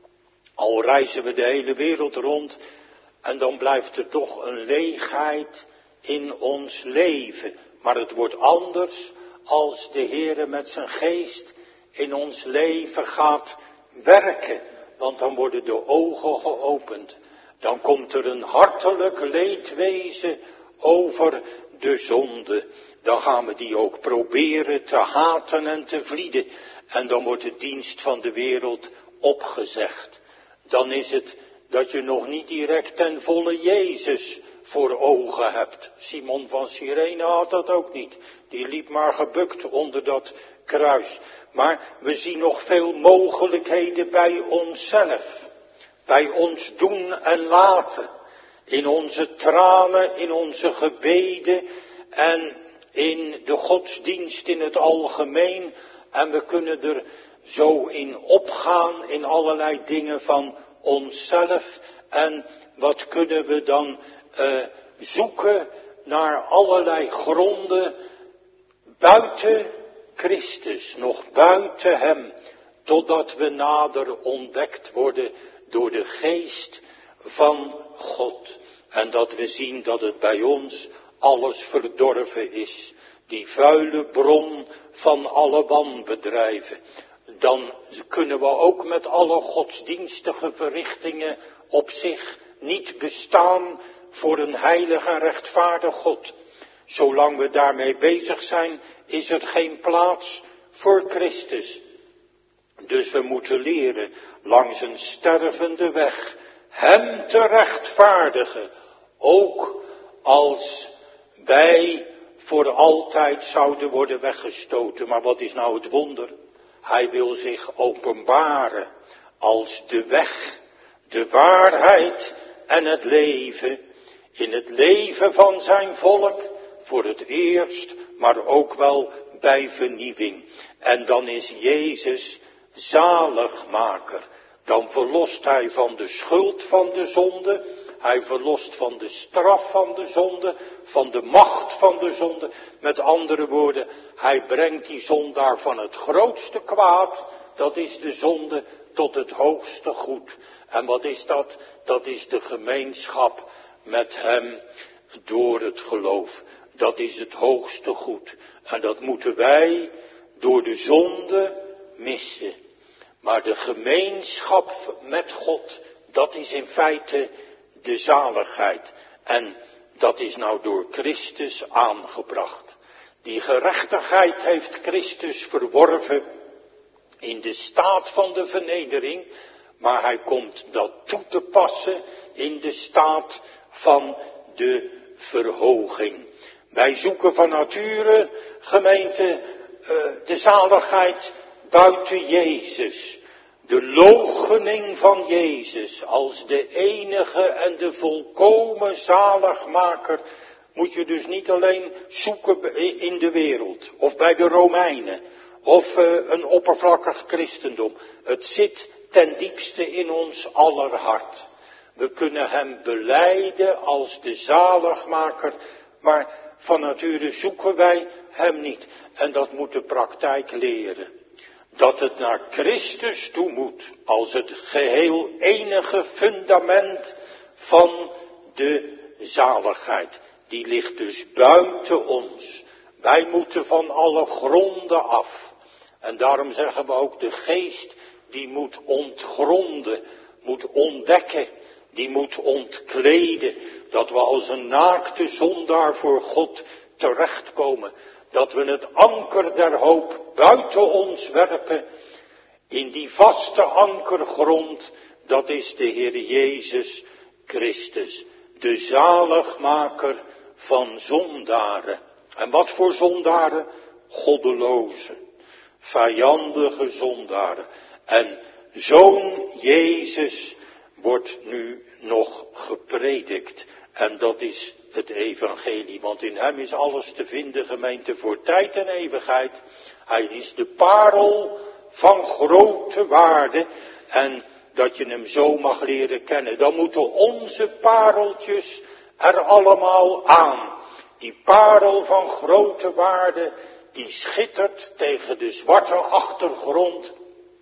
Al reizen we de hele wereld rond en dan blijft er toch een leegheid in ons leven. Maar het wordt anders als de Heere met zijn geest in ons leven gaat werken. Want dan worden de ogen geopend. Dan komt er een hartelijk leedwezen over de zonde. Dan gaan we die ook proberen te haten en te vlieden. En dan wordt de dienst van de wereld opgezegd. Dan is het dat je nog niet direct ten volle Jezus voor ogen hebt. Simon van Cyrene had dat ook niet. Die liep maar gebukt onder dat kruis. Maar we zien nog veel mogelijkheden bij onszelf. Bij ons doen en laten. In onze tranen, in onze gebeden en in de godsdienst in het algemeen. En we kunnen er zo in opgaan in allerlei dingen van onszelf. En wat kunnen we dan uh, zoeken naar allerlei gronden buiten Christus, nog buiten hem, totdat we nader ontdekt worden door de geest van God. En dat we zien dat het bij ons alles verdorven is. Die vuile bron van alle wanbedrijven. Dan kunnen we ook met alle godsdienstige verrichtingen op zich niet bestaan voor een heilig en rechtvaardig God. Zolang we daarmee bezig zijn, is er geen plaats voor Christus. Dus we moeten leren langs een stervende weg hem te rechtvaardigen. Ook als wij voor altijd zouden worden weggestoten. Maar wat is nou het wonder? Hij wil zich openbaren als de weg, de waarheid en het leven. In het leven van zijn volk, voor het eerst, maar ook wel bij vernieuwing. En dan is Jezus zaligmaker. Dan verlost hij van de schuld van de zonde. Hij verlost van de straf van de zonde, van de macht van de zonde. Met andere woorden, hij brengt die zondaar van het grootste kwaad, dat is de zonde, tot het hoogste goed. En wat is dat? Dat is de gemeenschap met hem door het geloof. Dat is het hoogste goed. En dat moeten wij door de zonde missen. Maar de gemeenschap met God, dat is in feite de zaligheid. En dat is nou door Christus aangebracht. Die gerechtigheid heeft Christus verworven in de staat van de vernedering. Maar hij komt dat toe te passen in de staat van de verhoging. Wij zoeken van nature, gemeente, de zaligheid buiten Jezus. De loochening van Jezus als de enige en de volkomen zaligmaker moet je dus niet alleen zoeken in de wereld of bij de Romeinen of een oppervlakkig christendom. Het zit ten diepste in ons aller hart. We kunnen hem belijden als de zaligmaker, maar van nature zoeken wij hem niet. En dat moet de praktijk leren. Dat het naar Christus toe moet als het geheel enige fundament van de zaligheid. Die ligt dus buiten ons. Wij moeten van alle gronden af. En daarom zeggen we ook de geest die moet ontgronden, moet ontdekken, die moet ontkleden. Dat we als een naakte zondaar voor God terechtkomen. Dat we het anker der hoop buiten ons werpen. In die vaste ankergrond, dat is de Heer Jezus Christus. De zaligmaker van zondaren. En wat voor zondaren? Goddeloze, vijandige zondaren. En zo'n Jezus wordt nu nog gepredikt. En dat is het evangelie. Want in hem is alles te vinden, gemeente, voor tijd en eeuwigheid. Hij is de parel van grote waarde. En dat je hem zo mag leren kennen. Dan moeten onze pareltjes er allemaal aan. Die parel van grote waarde, die schittert tegen de zwarte achtergrond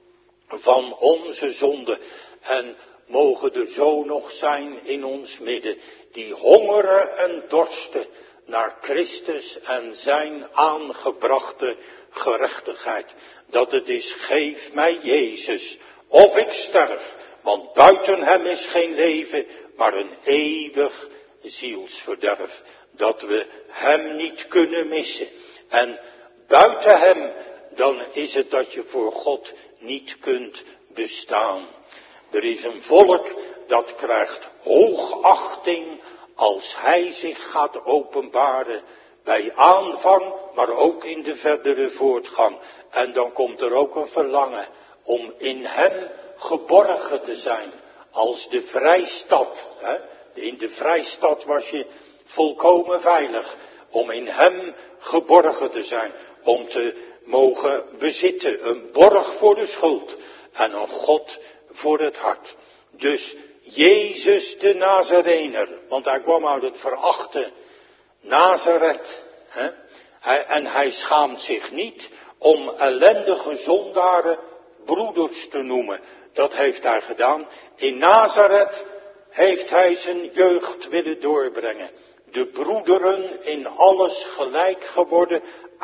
van onze zonde. En mogen er zo nog zijn in ons midden, die hongeren en dorsten naar Christus en zijn aangebrachte gerechtigheid. Dat het is, geef mij Jezus, of ik sterf, want buiten hem is geen leven, maar een eeuwig zielsverderf. Dat we hem niet kunnen missen. En buiten hem, dan is het dat je voor God niet kunt bestaan. Er is een volk dat krijgt hoogachting als hij zich gaat openbaren bij aanvang, maar ook in de verdere voortgang. En dan komt er ook een verlangen om in hem geborgen te zijn als de vrijstad. Hè? In de vrijstad was je volkomen veilig om in hem geborgen te zijn, om te mogen bezitten, een borg voor de schuld en een God voor het hart. Dus Jezus de Nazarener, want hij kwam uit het verachte Nazareth, hè? Hij, en hij schaamt zich niet om ellendige zondaren broeders te noemen. Dat heeft hij gedaan. In Nazareth heeft hij zijn jeugd willen doorbrengen. De broederen in alles gelijk geworden,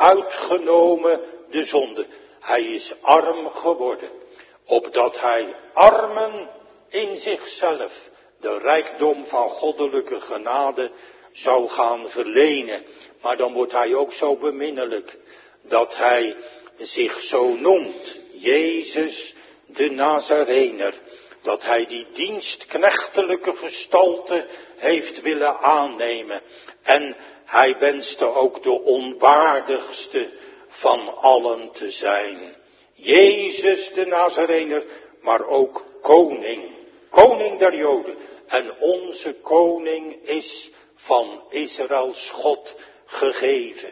uitgenomen de zonde. Hij is arm geworden, opdat hij armen in zichzelf de rijkdom van goddelijke genade zou gaan verlenen. Maar dan wordt hij ook zo beminnelijk, dat hij zich zo noemt, Jezus de Nazarener. Dat hij die dienstknechtelijke gestalte heeft willen aannemen. En hij wenste ook de onwaardigste van allen te zijn. Jezus de Nazarener, maar ook koning. Koning der Joden. En onze koning is van Israëls God gegeven.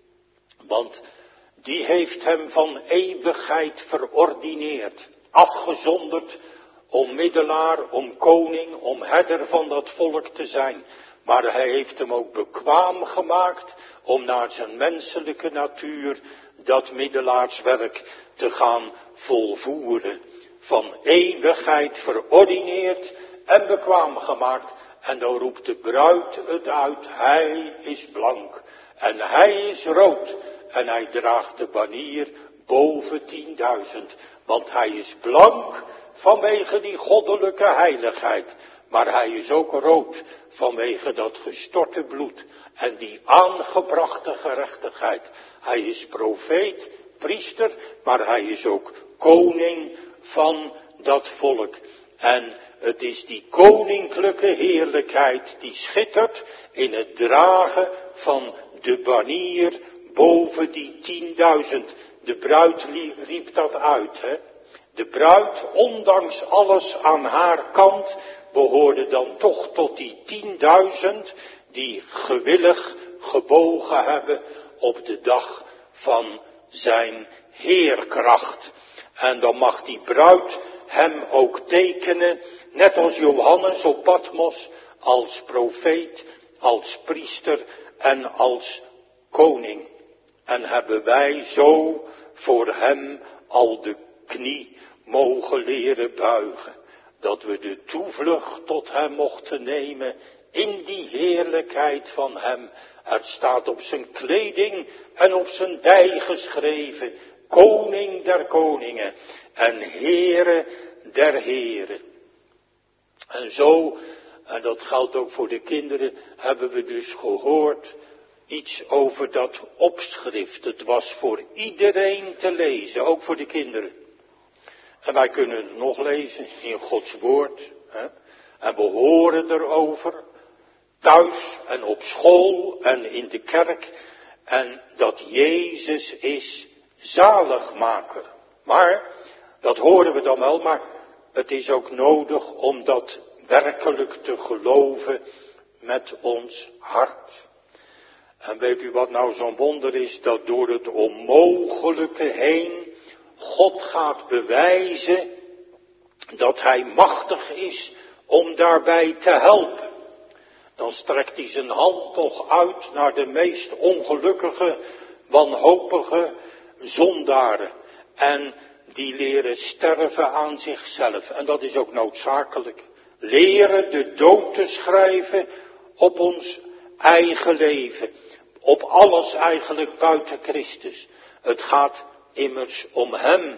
Want die heeft hem van eeuwigheid verordineerd. Afgezonderd om middelaar, om koning, om herder van dat volk te zijn. Maar hij heeft hem ook bekwaam gemaakt om naar zijn menselijke natuur dat middelaarswerk te gaan volvoeren. Van eeuwigheid verordineerd en bekwaam gemaakt. En dan roept de bruid het uit, hij is blank en hij is rood. En hij draagt de banier boven tienduizend. Want hij is blank vanwege die goddelijke heiligheid. Maar hij is ook rood vanwege dat gestorte bloed en die aangebrachte gerechtigheid. Hij is profeet, priester, maar hij is ook koning van dat volk. En het is die koninklijke heerlijkheid die schittert in het dragen van de banier boven die tienduizend. De bruid riep dat uit, hè. De bruid, ondanks alles aan haar kant, behoorde dan toch tot die tienduizend die gewillig gebogen hebben op de dag van zijn heerkracht. En dan mag die bruid hem ook tekenen, net als Johannes op Patmos, als profeet, als priester en als koning. En hebben wij zo voor hem al de knie mogen leren buigen. Dat we de toevlucht tot hem mochten nemen in die heerlijkheid van hem. Er staat op zijn kleding en op zijn dij geschreven, koning der koningen en Heere der heren. En zo, en dat geldt ook voor de kinderen, hebben we dus gehoord, iets over dat opschrift. Het was voor iedereen te lezen, ook voor de kinderen. En wij kunnen het nog lezen in Gods woord. Hè? En we horen erover, thuis en op school en in de kerk. En dat Jezus is zaligmaker. Maar, dat horen we dan wel, maar het is ook nodig om dat werkelijk te geloven met ons hart. En weet u wat nou zo'n wonder is? Dat door het onmogelijke heen God gaat bewijzen dat hij machtig is om daarbij te helpen. Dan strekt hij zijn hand toch uit naar de meest ongelukkige, wanhopige zondaren. En die leren sterven aan zichzelf. En dat is ook noodzakelijk. Leren de dood te schrijven op ons eigen leven. Op alles eigenlijk buiten Christus. Het gaat immers om hem,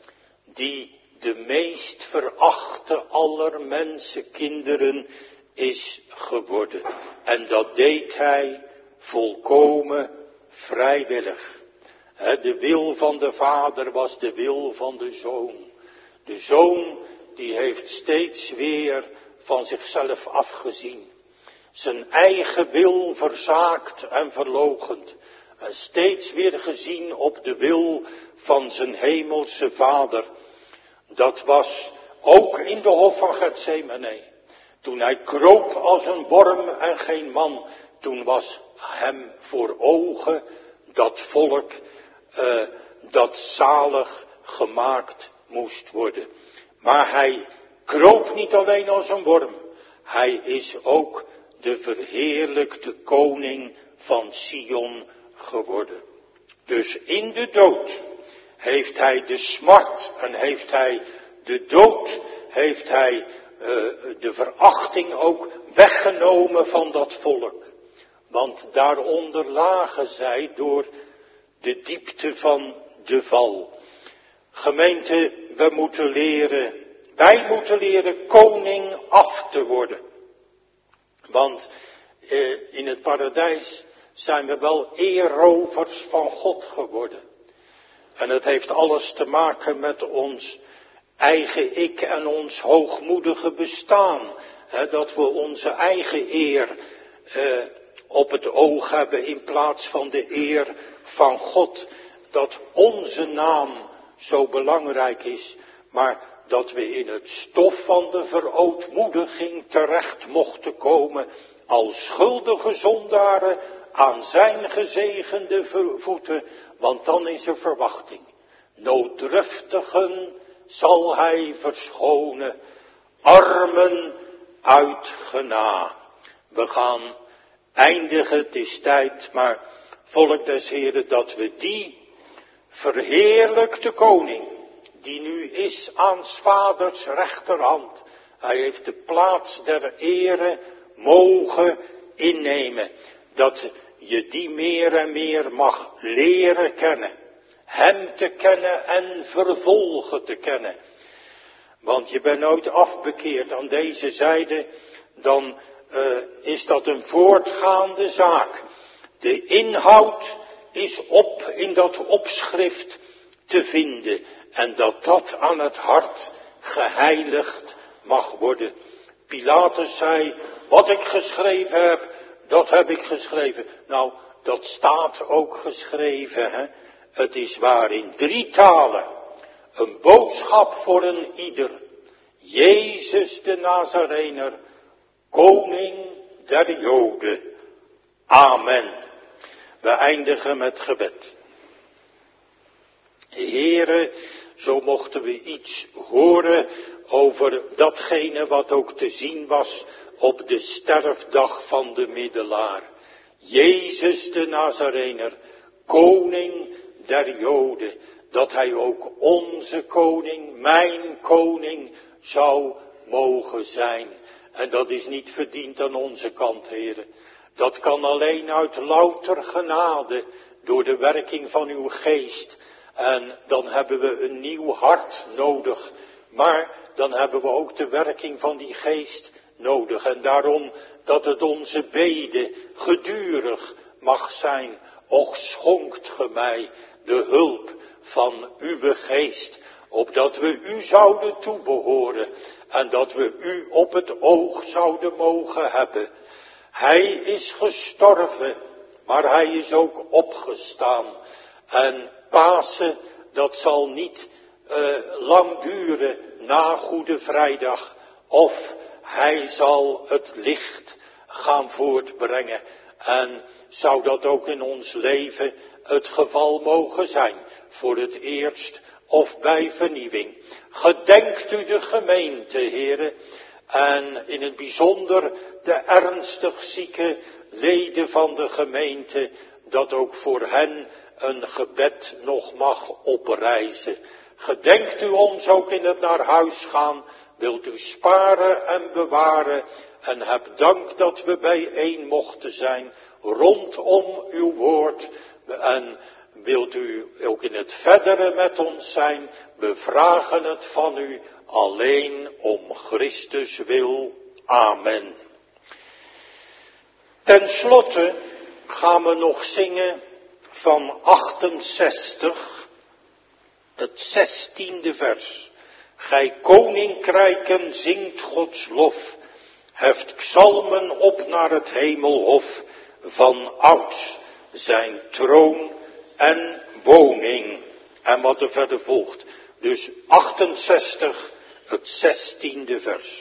die de meest verachte aller mensenkinderen is geworden. En dat deed hij volkomen vrijwillig. De wil van de Vader was de wil van de Zoon. De Zoon die heeft steeds weer van zichzelf afgezien. Zijn eigen wil verzaakt en verloochend. En steeds weer gezien op de wil van zijn hemelse Vader. Dat was ook in de hof van Getsemane. Toen hij kroop als een worm en geen man. Toen was hem voor ogen dat volk uh, dat zalig gemaakt moest worden. Maar hij kroop niet alleen als een worm. Hij is ook de verheerlijkte koning van Sion geworden. Dus in de dood heeft hij de smart en heeft hij de dood, heeft hij uh, de verachting ook weggenomen van dat volk. Want daaronder lagen zij door de diepte van de val. Gemeente, we moeten leren, wij moeten leren koning af te worden. Want eh, in het paradijs zijn we wel eerrovers van God geworden. En het heeft alles te maken met ons eigen ik en ons hoogmoedige bestaan. He, dat we onze eigen eer eh, op het oog hebben in plaats van de eer van God. Dat onze naam zo belangrijk is, maar dat we in het stof van de verootmoediging terecht mochten komen als schuldige zondaren aan zijn gezegende voeten, want dan is er verwachting. Nooddruftigen zal hij verschonen, armen uit genade. We gaan eindigen, het is tijd, maar volk des Heren, dat we die verheerlijkte koning, die nu is aan 's vaders rechterhand, hij heeft de plaats der ere mogen innemen, dat je die meer en meer mag leren kennen, hem te kennen en vervolgen te kennen. Want je bent nooit afbekeerd aan deze zijde, dan uh, is dat een voortgaande zaak. De inhoud is op in dat opschrift te vinden en dat dat aan het hart geheiligd mag worden. Pilatus zei, wat ik geschreven heb, dat heb ik geschreven. Nou, dat staat ook geschreven, hè. Het is waar in drie talen. Een boodschap voor een ieder. Jezus de Nazarener, koning der Joden. Amen. We eindigen met gebed. Heere, zo mochten we iets horen over datgene wat ook te zien was op de sterfdag van de middelaar. Jezus de Nazarener, koning der Joden, dat hij ook onze koning, mijn koning, zou mogen zijn. En dat is niet verdiend aan onze kant, Heere. Dat kan alleen uit louter genade, door de werking van uw geest. En dan hebben we een nieuw hart nodig. Maar dan hebben we ook de werking van die geest nodig. En daarom dat het onze bede gedurig, mag zijn. Och, schonkt ge mij de hulp van uw geest, opdat we u zouden toebehoren en dat we u op het oog zouden mogen hebben. Hij is gestorven, maar hij is ook opgestaan. En Pasen, dat zal niet uh, lang duren na Goede Vrijdag. Of hij zal het licht gaan voortbrengen. En zou dat ook in ons leven het geval mogen zijn. Voor het eerst of bij vernieuwing. Gedenkt u de gemeente, heren. En in het bijzonder de ernstig zieke leden van de gemeente. Dat ook voor hen een gebed nog mag oprijzen. Gedenkt u ons ook in het naar huis gaan. Wilt u sparen en bewaren. En heb dank dat we bijeen mochten zijn. Rondom uw woord. En wilt u ook in het verdere met ons zijn. We vragen het van u alleen om Christus wil. Amen. Ten slotte gaan we nog zingen van achtenzestig, het zestiende vers. Gij koninkrijken zingt Gods lof, heft psalmen op naar het hemelhof, van ouds zijn troon en woning. En wat er verder volgt. Dus achtenzestig, het zestiende vers.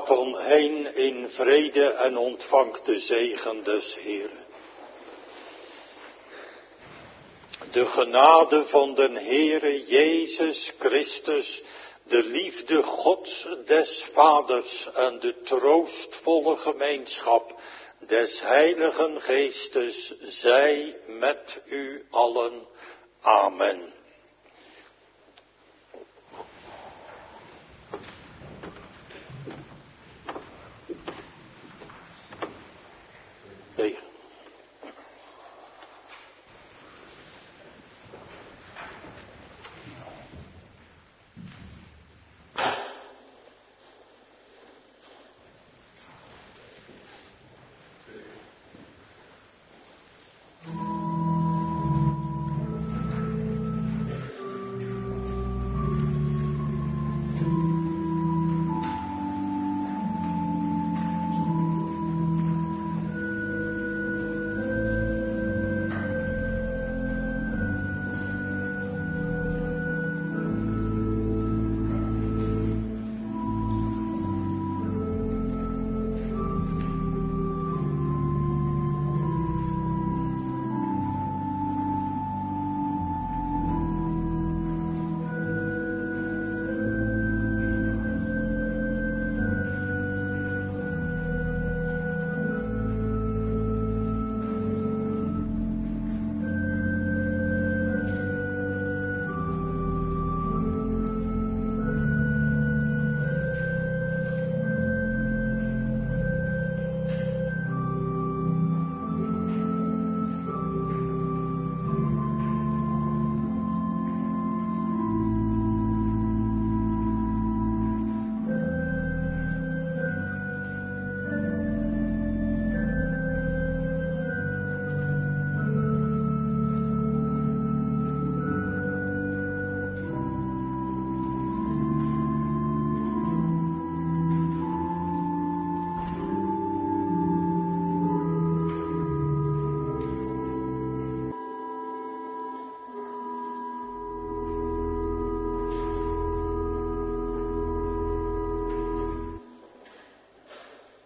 Gaat dan heen in vrede en ontvangt de zegen des Heeren. De genade van den Heere Jezus Christus, de liefde Gods des Vaders en de troostvolle gemeenschap des Heiligen Geestes zij met u allen. Amen.